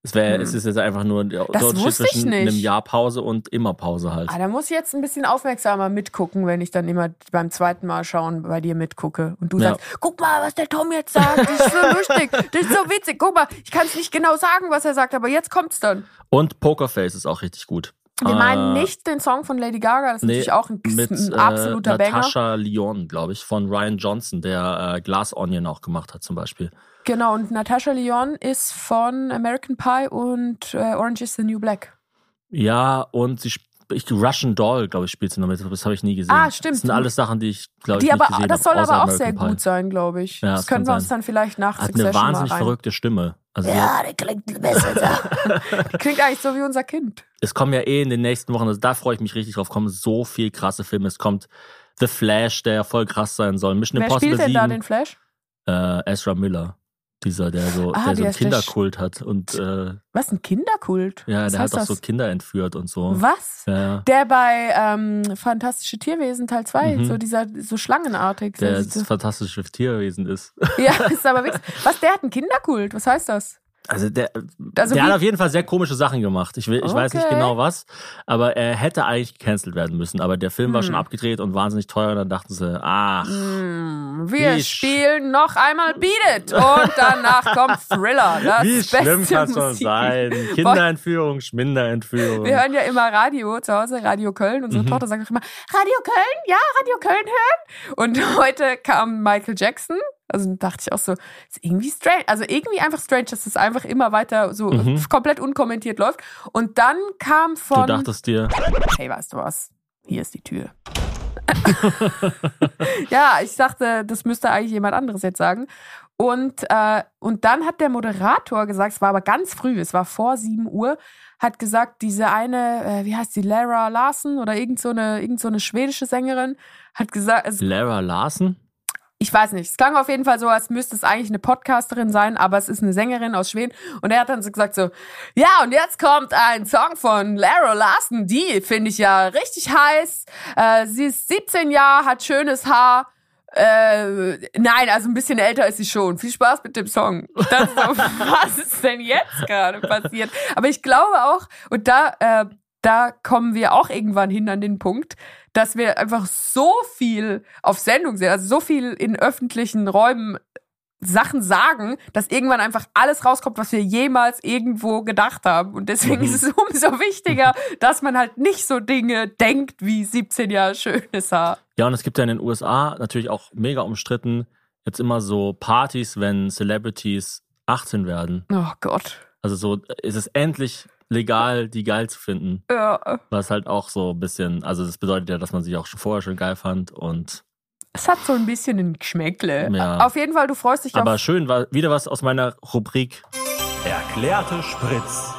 Es, wär, Hm. es ist jetzt einfach nur der Das Unterschied wusste ich zwischen nicht. einem Jahr Pause und immer Pause halt. Ah, da muss ich jetzt ein bisschen aufmerksamer mitgucken, wenn ich dann immer beim zweiten Mal schauen bei dir mitgucke. Und du Ja. sagst, guck mal, was der Tom jetzt sagt. Das ist so lustig, das ist so witzig. Guck mal, ich kann es nicht genau sagen, was er sagt, aber jetzt kommt's dann. Und Pokerface ist auch richtig gut. Wir Äh, meinen nicht den Song von Lady Gaga, das ist Nee, natürlich auch ein, mit ein äh, absoluter Banger. Natasha Lyonne, glaube ich, von Ryan Johnson, der äh, Glass Onion auch gemacht hat zum Beispiel. Genau, und Natasha Lyonne ist von American Pie und äh, Orange is the New Black. Ja, und sie sp- ich, Russian Doll, glaube ich, spielt sie noch mit. Das habe ich nie gesehen. Ah, stimmt. Das sind alles Sachen, die ich, glaube ich, Die nicht aber, gesehen das habe. soll außer aber auch sehr American Pie. gut sein, glaube ich. Ja, das das können kann wir uns sein. dann vielleicht nach Hat eine Succession mal wahnsinnig rein. verrückte Stimme. Also Ja, der klingt besser. Die klingt eigentlich so wie unser Kind. es kommen ja eh in den nächsten Wochen, also da freue ich mich richtig drauf, kommen so viel krasse Filme. Es kommt The Flash, der voll krass sein soll. Mission Wer Impossible spielt denn da sieben. den Flash? Äh, Ezra Miller. Dieser, der so, Ah, der so der einen ist der Kinderkult hat und äh, Was, ein Kinderkult? ja, Was der hat heißt auch das? so Kinder entführt und so. Was? Ja, ja. Der bei ähm, Fantastische Tierwesen Teil zwei, Mhm. so dieser, so schlangenartig. Der so, das fantastische Tierwesen ist. ja, ist aber wichtig. Was, der hat einen Kinderkult? Was heißt das? Also der, Also der wie- hat auf jeden Fall sehr komische Sachen gemacht. Ich, will, ich weiß nicht Okay. genau was, aber er hätte eigentlich gecancelt werden müssen. Aber der Film war Hm. schon abgedreht und wahnsinnig teuer. Und dann dachten sie, ach, Hm, wir Wie sch- spielen noch einmal Beat It und danach kommt Thriller. Das wie schlimm beste kann es schon Musik. sein? Kinderentführung, Schminderentführung. Wir hören ja immer Radio zu Hause, Radio Köln. Unsere Mhm. Tochter sagt auch immer, Radio Köln? Ja, Radio Köln hören. Und heute kam Michael Jackson. Also dachte ich auch so, ist irgendwie strange. Also irgendwie einfach strange, dass es einfach immer weiter so Mhm. komplett unkommentiert läuft. Und dann kam Du von... dachtest dir, Hey, weißt du was? Hier ist die Tür. Ja, ich dachte, das müsste eigentlich jemand anderes jetzt sagen. Und, äh, und dann hat der Moderator gesagt, es war aber ganz früh, es war vor sieben Uhr, hat gesagt, diese eine, äh, wie heißt die, Lara Larson oder irgend so eine, irgend so eine schwedische Sängerin, hat gesagt, es, Lara Larson? ich weiß nicht, es klang auf jeden Fall so, als müsste es eigentlich eine Podcasterin sein, aber es ist eine Sängerin aus Schweden. Und er hat dann so gesagt so, ja, und jetzt kommt ein Song von Lara Larson, die finde ich ja richtig heiß. Äh, sie ist siebzehn Jahre, hat schönes Haar. Äh, nein, also ein bisschen älter ist sie schon. Viel Spaß mit dem Song. Ich dachte so, was ist denn jetzt gerade passiert? Aber ich glaube auch, und da, äh, da kommen wir auch irgendwann hin an den Punkt, dass wir einfach so viel auf Sendung sind, also so viel in öffentlichen Räumen Sachen sagen, dass irgendwann einfach alles rauskommt, was wir jemals irgendwo gedacht haben. Und deswegen Mhm. ist es umso wichtiger, dass man halt nicht so Dinge denkt wie siebzehn Jahre schönes Haar. Ja, und es gibt ja in den U S A natürlich auch mega umstritten jetzt immer so Partys, wenn Celebrities achtzehn werden. Oh Gott. Also so ist es endlich legal, die geil zu finden. Ja. Was halt auch so ein bisschen, also das bedeutet ja, dass man sich auch schon vorher schon geil fand und Es hat so ein bisschen ein Geschmäckle. Ja. Auf jeden Fall, du freust dich aber auf... schön, war wieder was aus meiner Rubrik. Erklärte Spritz.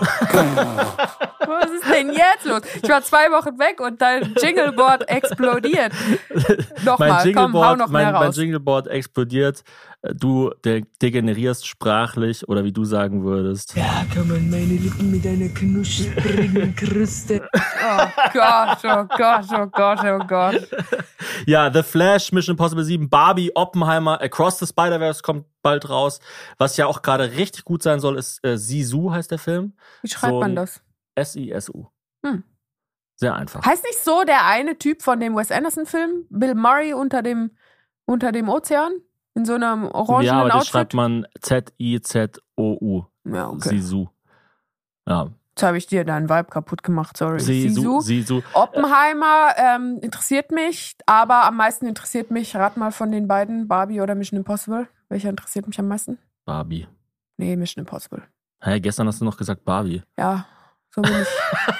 Was ist denn jetzt los? Ich war zwei Wochen weg und dein Jingleboard explodiert. mein Nochmal, komm, hau Jingleboard, noch mein, mehr mein raus. Jingleboard explodiert. Du de degenerierst sprachlich oder wie du sagen würdest. Ja, kann man meine Lippen mit einer knusprigen Kruste. Oh Gott, oh Gott, oh Gott, oh Gott. Ja, The Flash, Mission Impossible sieben, Barbie, Oppenheimer, Across the Spider-Verse kommt bald raus. Was ja auch gerade richtig gut sein soll, ist äh, Sisu heißt der Film. Wie schreibt So man ein- das? S I S U. Hm. Sehr einfach. Heißt nicht so der eine Typ von dem Wes Anderson-Film? Bill Murray unter dem, unter dem Ozean? In so einem orangenen Ja, aber das Outfit? schreibt man Z I Z O U. Ja, okay. Sisu. Ja, Jetzt habe ich dir deinen Vibe kaputt gemacht, sorry. Sisu. Sisu. Oppenheimer ähm, interessiert mich, aber am meisten interessiert mich, rat mal von den beiden, Barbie oder Mission Impossible. Welcher interessiert mich am meisten? Barbie. Nee, Mission Impossible. Hey, gestern hast du noch gesagt Barbie. Ja, so bin ich.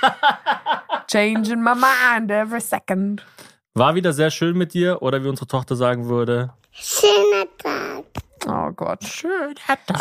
Changing my mind every second. War wieder sehr schön mit dir oder wie unsere Tochter sagen würde. Schöner Tag. Oh Gott. Schöner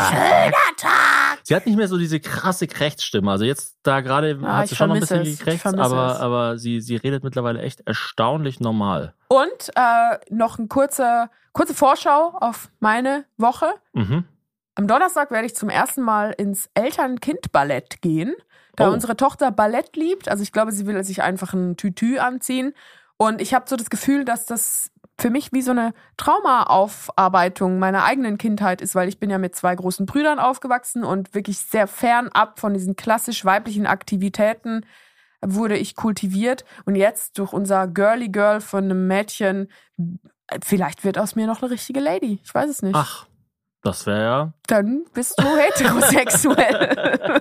Tag. Sie hat nicht mehr so diese krasse Krächzstimme. Also jetzt da gerade Ah, hat ich sie schon noch ein vermisse bisschen es. Ich gekrächzt, vermisse aber, es. aber sie, sie redet mittlerweile echt erstaunlich normal. Und äh, noch eine kurze, kurze Vorschau auf meine Woche. Mhm. Am Donnerstag werde ich zum ersten Mal ins Eltern-Kind-Ballett gehen, da Oh. unsere Tochter Ballett liebt. Also ich glaube, sie will sich einfach ein Tütü anziehen. Und ich habe so das Gefühl, dass das für mich wie so eine Traumaaufarbeitung meiner eigenen Kindheit ist, weil ich bin ja mit zwei großen Brüdern aufgewachsen und wirklich sehr fernab von diesen klassisch weiblichen Aktivitäten wurde ich kultiviert. Und jetzt durch unser Girly Girl von einem Mädchen, vielleicht wird aus mir noch eine richtige Lady. Ich weiß es nicht. Ach, das wäre ja... Dann bist du heterosexuell.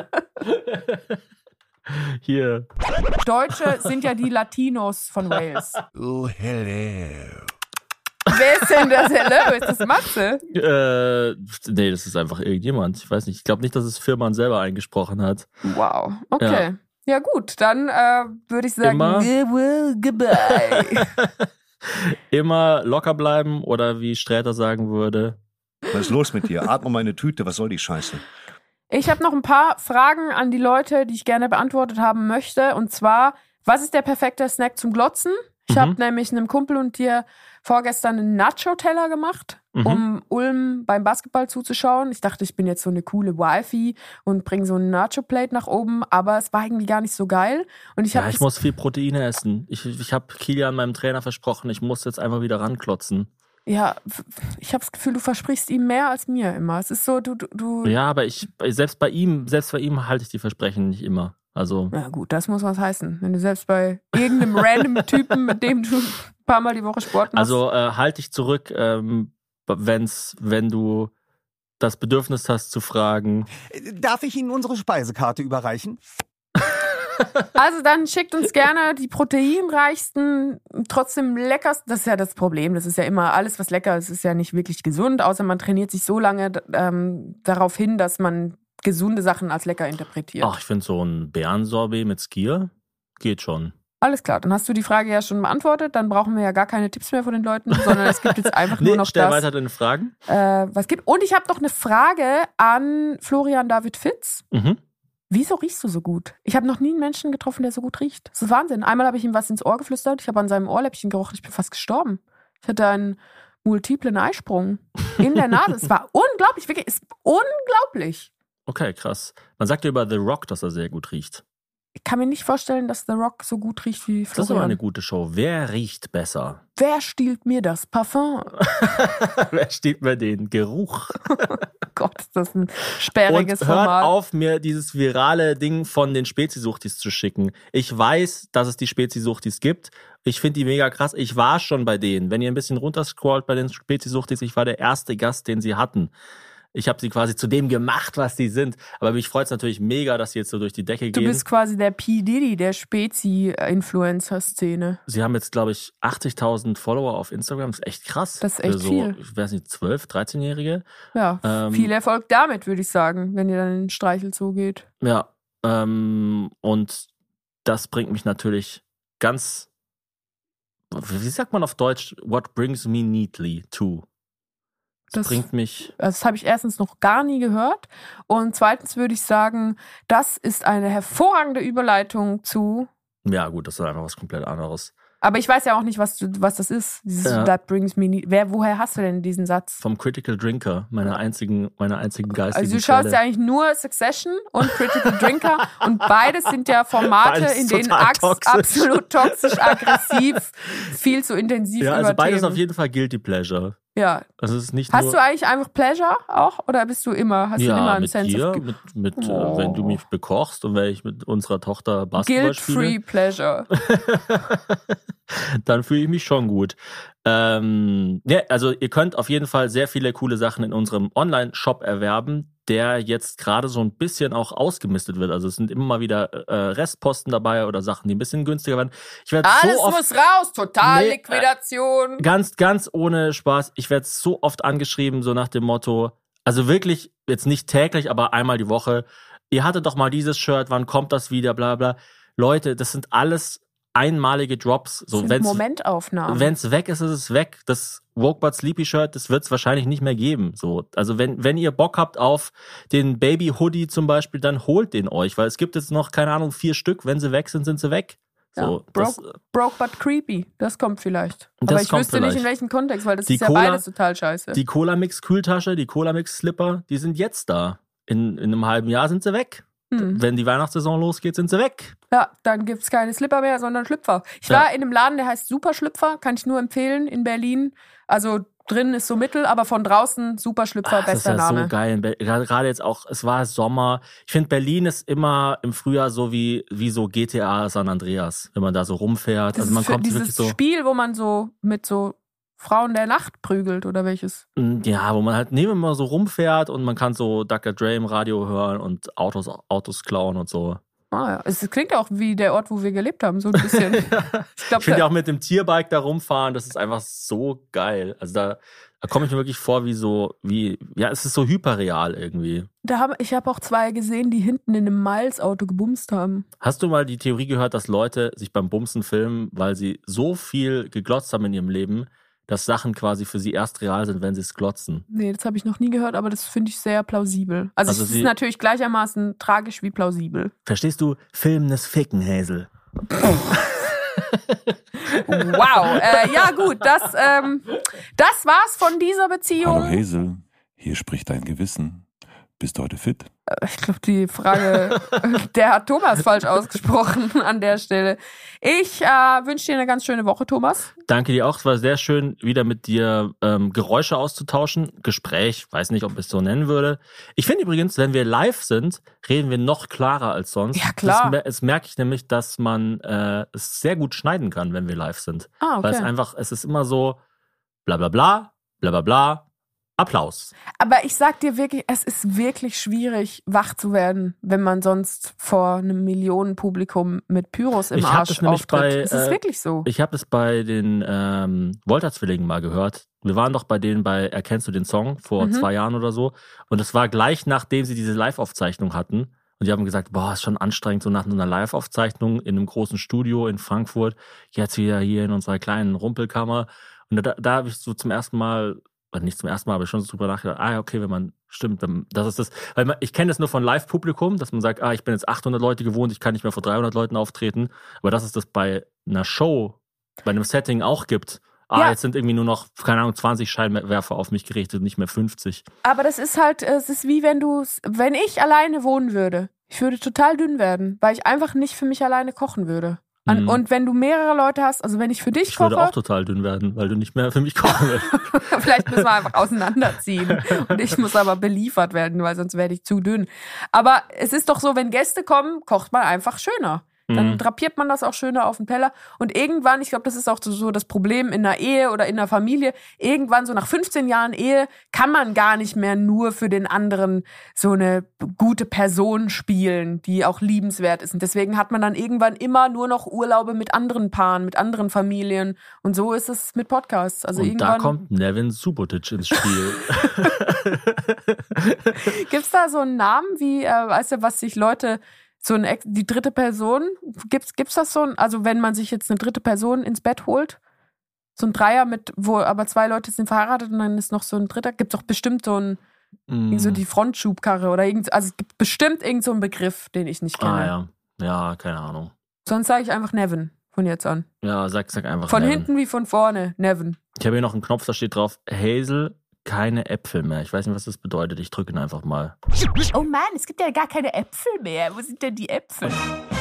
Hier. Deutsche sind ja die Latinos von Wales. Oh, hello. Wer ist denn das Hello? Ist das Matze? Äh, nee, das ist einfach irgendjemand. Ich weiß nicht. Ich glaube nicht, dass es Firman selber eingesprochen hat. Wow, okay. Ja, ja gut, dann äh, würde ich sagen, Immer, well, goodbye. immer locker bleiben oder wie Sträter sagen würde. Was ist los mit dir? Atme meine Tüte, was soll die Scheiße? Ich habe noch ein paar Fragen an die Leute, die ich gerne beantwortet haben möchte. Und zwar, was ist der perfekte Snack zum Glotzen? Ich Mhm. habe nämlich einem Kumpel und dir vorgestern einen Nacho-Teller gemacht, Mhm. um Ulm beim Basketball zuzuschauen. Ich dachte, ich bin jetzt so eine coole Wifi und bringe so ein Nacho-Plate nach oben, aber es war irgendwie gar nicht so geil. Und ich Ja, habe ich muss viel Proteine essen. Ich, ich habe Kilian, meinem Trainer, versprochen, ich muss jetzt einfach wieder ranklotzen. ja, ich habe das Gefühl, du versprichst ihm mehr als mir immer. Es ist so, du, du, du Ja, aber ich, selbst bei ihm, selbst bei ihm halte ich die Versprechen nicht immer. Also, Ja gut, das muss was heißen. Wenn du selbst bei irgendeinem random Typen, mit dem du ein paar Mal die Woche Sport machst. also äh, halt dich zurück, ähm, wenn's, wenn du das Bedürfnis hast zu fragen. Darf ich Ihnen unsere Speisekarte überreichen? Also dann schickt uns gerne die proteinreichsten, trotzdem leckersten. Das ist ja das Problem. Das ist ja immer alles, was lecker ist, ist ja nicht wirklich gesund. Außer man trainiert sich so lange ähm, darauf hin, dass man gesunde Sachen als lecker interpretiert. Ach, ich finde so ein Beerensorbet mit Skier geht schon. Alles klar, dann hast du die Frage ja schon beantwortet. Dann brauchen wir ja gar keine Tipps mehr von den Leuten, sondern es gibt jetzt einfach nur Nee, noch stell das, weiter deine Fragen. äh, was gibt. Und ich habe noch eine Frage an Florian David Fitz. Mhm. Wieso riechst du so gut? Ich habe noch nie einen Menschen getroffen, der so gut riecht. Das ist Wahnsinn. Einmal habe ich ihm was ins Ohr geflüstert. Ich habe an seinem Ohrläppchen gerochen. Ich bin fast gestorben. Ich hatte einen multiplen Eisprung in der Nase. Es war unglaublich. Wirklich, es ist unglaublich. Okay, krass. Man sagt ja über The Rock, dass er sehr gut riecht. Ich kann mir nicht vorstellen, dass The Rock so gut riecht wie Das ist aber Florian. eine gute Show. Wer riecht besser? Wer stiehlt mir das Parfum? Wer steht mir den Geruch? Gott, ist das ein sperriges Und hört Format. auf, mir dieses virale Ding von den Spezisuchtis zu schicken. Ich weiß, dass es die Spezisuchtis gibt. Ich finde die mega krass. Ich war schon bei denen. Wenn ihr ein bisschen runterscrollt bei den Spezisuchtis, ich war der erste Gast, den sie hatten. Ich habe sie quasi zu dem gemacht, was sie sind. Aber mich freut es natürlich mega, dass sie jetzt so durch die Decke Du gehen. bist quasi der P. Diddy der Spezi-Influencer-Szene. Sie haben jetzt, glaube ich, achtzigtausend Follower auf Instagram. Das ist echt krass. Das ist echt Für so, viel. ich weiß nicht, zwölf-, dreizehnjährige. Ja, Ähm, viel Erfolg damit, würde ich sagen, wenn ihr dann in den Streichelzoo geht. Ja, ähm, und das bringt mich natürlich ganz, wie sagt man auf Deutsch, what brings me neatly to? Das, Das- bringt mich, Das habe ich erstens noch gar nie gehört. Und zweitens würde ich sagen, das ist eine hervorragende Überleitung zu. ja gut, das ist einfach was komplett anderes. Aber ich weiß ja auch nicht, was, du, was das ist. Dieses Ja. That brings me. ne- Wer, woher hast du denn diesen Satz? Vom Critical Drinker, meiner einzigen, meiner einzigen geistigen Also du schaust Quelle. ja eigentlich nur Succession und Critical Drinker und beides sind ja Formate, Beides in denen total ax- toxisch. absolut toxisch, aggressiv, viel zu intensiv Ja, also über beides Themen. auf jeden Fall Guilty Pleasure. Ja. Also es ist nicht Hast nur, du eigentlich einfach Pleasure auch? Oder bist du immer, hast ja, du immer einen mit Sense dir, of gu- mit, mit Oh. äh, wenn du mich bekochst und wenn ich mit unserer Tochter Basketball spiele. Guilt-free Pleasure? Dann fühle ich mich schon gut. Ähm, ja, also ihr könnt auf jeden Fall sehr viele coole Sachen in unserem Online-Shop erwerben, der jetzt gerade so ein bisschen auch ausgemistet wird. Also es sind immer mal wieder äh, Restposten dabei oder Sachen, die ein bisschen günstiger werden. Ich werde Alles so oft muss raus, total Nee, Liquidation. ganz, ganz ohne Spaß. Ich werde so oft angeschrieben, so nach dem Motto, also wirklich jetzt nicht täglich, aber einmal die Woche. Ihr hattet doch mal dieses Shirt, wann kommt das wieder, bla bla. Leute, das sind alles einmalige Drops. So, Das sind wenn's, Momentaufnahmen. wenn's weg ist, ist es weg. Das Woke But Sleepy Shirt, das wird es wahrscheinlich nicht mehr geben. So, also wenn, wenn ihr Bock habt auf den Baby Hoodie zum Beispiel, dann holt den euch, weil es gibt jetzt noch, keine Ahnung, vier Stück. Wenn sie weg sind, sind sie weg. So, Ja, das, broke, broke but creepy. Das kommt vielleicht. Das Aber ich kommt wüsste nicht, in vielleicht. welchem Kontext, weil das Die ist ja Cola- beides total scheiße. Die Cola Mix Kühltasche, die Cola Mix Slipper, die sind jetzt da. In, in einem halben Jahr sind sie weg. Hm. Wenn die Weihnachtssaison losgeht, sind sie weg. Ja, dann gibt's keine Slipper mehr, sondern Schlüpfer. Ich war Ja. in einem Laden, der heißt Super Schlüpfer, kann ich nur empfehlen, in Berlin. Also drin ist so mittel, aber von draußen Super Schlüpfer, Ach, das ist bester ja Name. so geil. In Be- Gerade gerade jetzt auch, es war Sommer. Ich finde, Berlin ist immer im Frühjahr so wie, wie so G T A San Andreas, wenn man da so rumfährt. Das Also man ist für kommt dieses wirklich so, Spiel, wo man so mit so Frauen der Nacht prügelt oder welches? ja, wo man halt neben immer so rumfährt und man kann so Doctor Dre im Radio hören und Autos, Autos klauen und so. Ah ja, es klingt auch wie der Ort, wo wir gelebt haben, so ein bisschen. Ich glaube, Ich finde ja auch mit dem Tierbike da rumfahren, das ist einfach so geil. Also da, da komme ich mir wirklich vor wie so, wie, ja, es ist so hyperreal irgendwie. da haben, ich habe auch zwei gesehen, die hinten in einem Miles-Auto gebumst haben. Hast du mal die Theorie gehört, dass Leute sich beim Bumsen filmen, weil sie so viel geglotzt haben in ihrem Leben, dass Sachen quasi für sie erst real sind, wenn sie es glotzen? Nee, das habe ich noch nie gehört, aber das finde ich sehr plausibel. Also, Also es sie- ist natürlich gleichermaßen tragisch wie plausibel. Verstehst du? Filmendes Ficken, Hazel. Wow. äh, ja gut, das, ähm, das war's von dieser Beziehung. Hallo Hazel, hier spricht dein Gewissen. Bist du heute fit? Ich glaube, die Frage, der hat Thomas falsch ausgesprochen an der Stelle. Ich äh, wünsche dir eine ganz schöne Woche, Thomas. Danke dir auch. Es war sehr schön, wieder mit dir ähm, Geräusche auszutauschen. Gespräch, weiß nicht, ob ich es so nennen würde. Ich finde übrigens, wenn wir live sind, reden wir noch klarer als sonst. Ja, klar. Das, das merke ich nämlich, dass man äh, es sehr gut schneiden kann, wenn wir live sind. Ah, Weil es okay. einfach, es ist immer so bla bla bla, bla bla bla, Applaus. Aber ich sag dir wirklich, es ist wirklich schwierig, wach zu werden, wenn man sonst vor einem Millionenpublikum mit Pyros im Ich hab Arsch das nämlich auftritt. bei, es ist äh, wirklich so. Ich habe es bei den ähm, Wolter-Zwillingen mal gehört. Wir waren doch bei denen bei Erkennst du den Song vor Mhm. zwei Jahren oder so. Und es war gleich nachdem sie diese Live-Aufzeichnung hatten. Und die haben gesagt, boah, ist schon anstrengend, so nach einer Live-Aufzeichnung in einem großen Studio in Frankfurt, jetzt wieder hier in unserer kleinen Rumpelkammer. Und da, da habe ich so zum ersten Mal, oder nicht zum ersten Mal, aber schon so drüber nachgedacht, ah ja, okay, wenn man, stimmt, dann, das ist das, weil man, ich kenne das nur von Live-Publikum, dass man sagt, ah, ich bin jetzt achthundert Leute gewohnt, ich kann nicht mehr vor dreihundert Leuten auftreten, aber dass es das bei einer Show, bei einem Setting auch gibt, ah, Ja. jetzt sind irgendwie nur noch, keine Ahnung, zwanzig Scheinwerfer auf mich gerichtet, nicht mehr fünfzig. Aber das ist halt, es ist wie wenn du, wenn ich alleine wohnen würde. Ich würde total dünn werden, weil ich einfach nicht für mich alleine kochen würde. An, Mhm. Und wenn du mehrere Leute hast, also wenn ich für dich Ich koche, würde auch total dünn werden, weil du nicht mehr für mich kochen willst. vielleicht müssen wir einfach auseinanderziehen. Und ich muss aber beliefert werden, weil sonst werde ich zu dünn. Aber es ist doch so, wenn Gäste kommen, kocht man einfach schöner. Dann Mhm. drapiert man das auch schöner auf den Teller. Und irgendwann, ich glaube, das ist auch so, so das Problem in einer Ehe oder in einer Familie, irgendwann so nach fünfzehn Jahren Ehe kann man gar nicht mehr nur für den anderen so eine gute Person spielen, die auch liebenswert ist. Und deswegen hat man dann irgendwann immer nur noch Urlaube mit anderen Paaren, mit anderen Familien. Und so ist es mit Podcasts. Also Und da irgendwann kommt Nevin Subotic ins Spiel. gibt's da so einen Namen, wie, äh, weißt du, was sich Leute so ein Ex- die dritte Person, gibt's gibt's das so ein, also wenn man sich jetzt eine dritte Person ins Bett holt, so ein Dreier mit, wo aber zwei Leute sind verheiratet und dann ist noch so ein dritter, gibt's doch bestimmt so ein, Mm. so die Frontschubkarre oder irgend, also es gibt bestimmt irgend so einen Begriff, den ich nicht kenne. Ah ja, ja, keine Ahnung. Sonst sage ich einfach Nevin von jetzt an. Ja, sag, sag einfach Von Nevin. hinten wie von vorne, Nevin. Ich habe hier noch einen Knopf, da steht drauf, Hazel, keine Äpfel mehr. Ich weiß nicht, was das bedeutet. Ich drücke ihn einfach mal. Oh Mann, es gibt ja gar keine Äpfel mehr. Wo sind denn die Äpfel?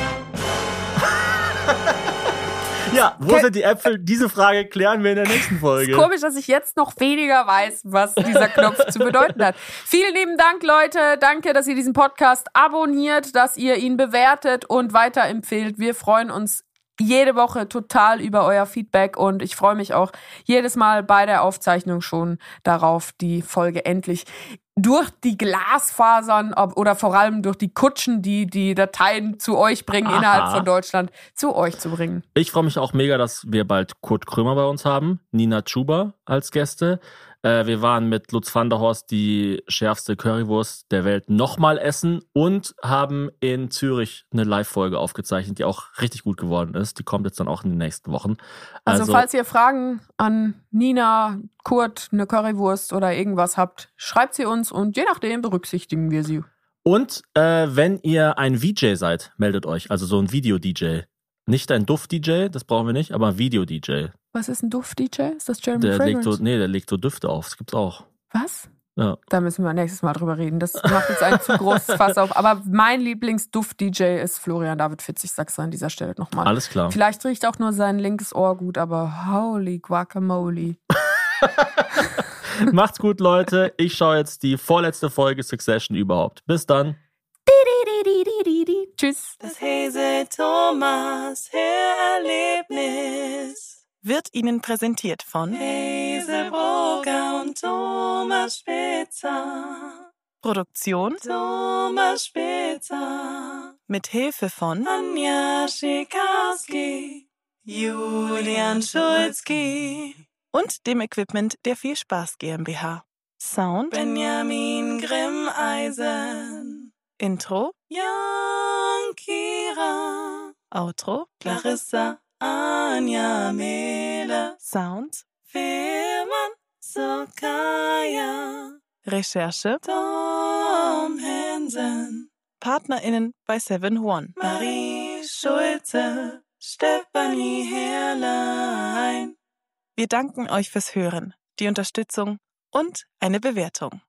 Ja, wo sind die Äpfel? Diese Frage klären wir in der nächsten Folge. Ist komisch, dass ich jetzt noch weniger weiß, was dieser Knopf zu bedeuten hat. Vielen lieben Dank, Leute. Danke, dass ihr diesen Podcast abonniert, dass ihr ihn bewertet und weiterempfehlt. Wir freuen uns jede Woche total über euer Feedback und ich freue mich auch jedes Mal bei der Aufzeichnung schon darauf, die Folge endlich durch die Glasfasern ob- oder vor allem durch die Kutschen, die die Dateien zu euch bringen, Aha. innerhalb von Deutschland, zu euch zu bringen. Ich freue mich auch mega, dass wir bald Kurt Krömer bei uns haben, Nina Chuba als Gäste. Äh, wir waren mit Lutz van der Horst die schärfste Currywurst der Welt nochmal essen und haben in Zürich eine Live-Folge aufgezeichnet, die auch richtig gut geworden ist. Die kommt jetzt dann auch in den nächsten Wochen. Also, falls ihr Fragen an Nina, Kurt, eine Currywurst oder irgendwas habt, schreibt sie uns und je nachdem berücksichtigen wir sie. Und äh, wenn ihr ein V J seid, meldet euch. Also so ein Video-D J. Nicht ein Duft-D J, das brauchen wir nicht, aber ein Video-D J. Was ist ein Duft-D J? Ist das Jeremy Der legt Fragrance? so, nee, der legt so Düfte auf. Das gibt's auch. Was? Ja. Da müssen wir nächstes Mal drüber reden. Das macht jetzt ein zu großes Fass auf. Aber mein Lieblingsduft-D J ist Florian David Fitz. Ich sag's an dieser Stelle nochmal. Alles klar. Vielleicht riecht auch nur sein linkes Ohr gut, aber holy guacamole. Macht's gut, Leute. Ich schaue jetzt die vorletzte Folge Succession überhaupt. Bis dann. Tschüss. Das Hazel-Thomas-Hörerlebnis wird Ihnen präsentiert von Hazelbrugger und Thomas Spitzer. Produktion Thomas Spitzer. Mit Hilfe von Anja Schikarski, Julian Schulzki und dem Equipment der Viel Spaß GmbH. Sound Benjamin Grimmeisen. Intro Jan Kira. Outro Clarissa Anja Mehle. Sounds Firman Sokaya. Recherche Tom Hansen. PartnerInnen bei Seven One Marie Schulze, Stefanie Herrlein. Wir danken euch fürs Hören, die Unterstützung und eine Bewertung.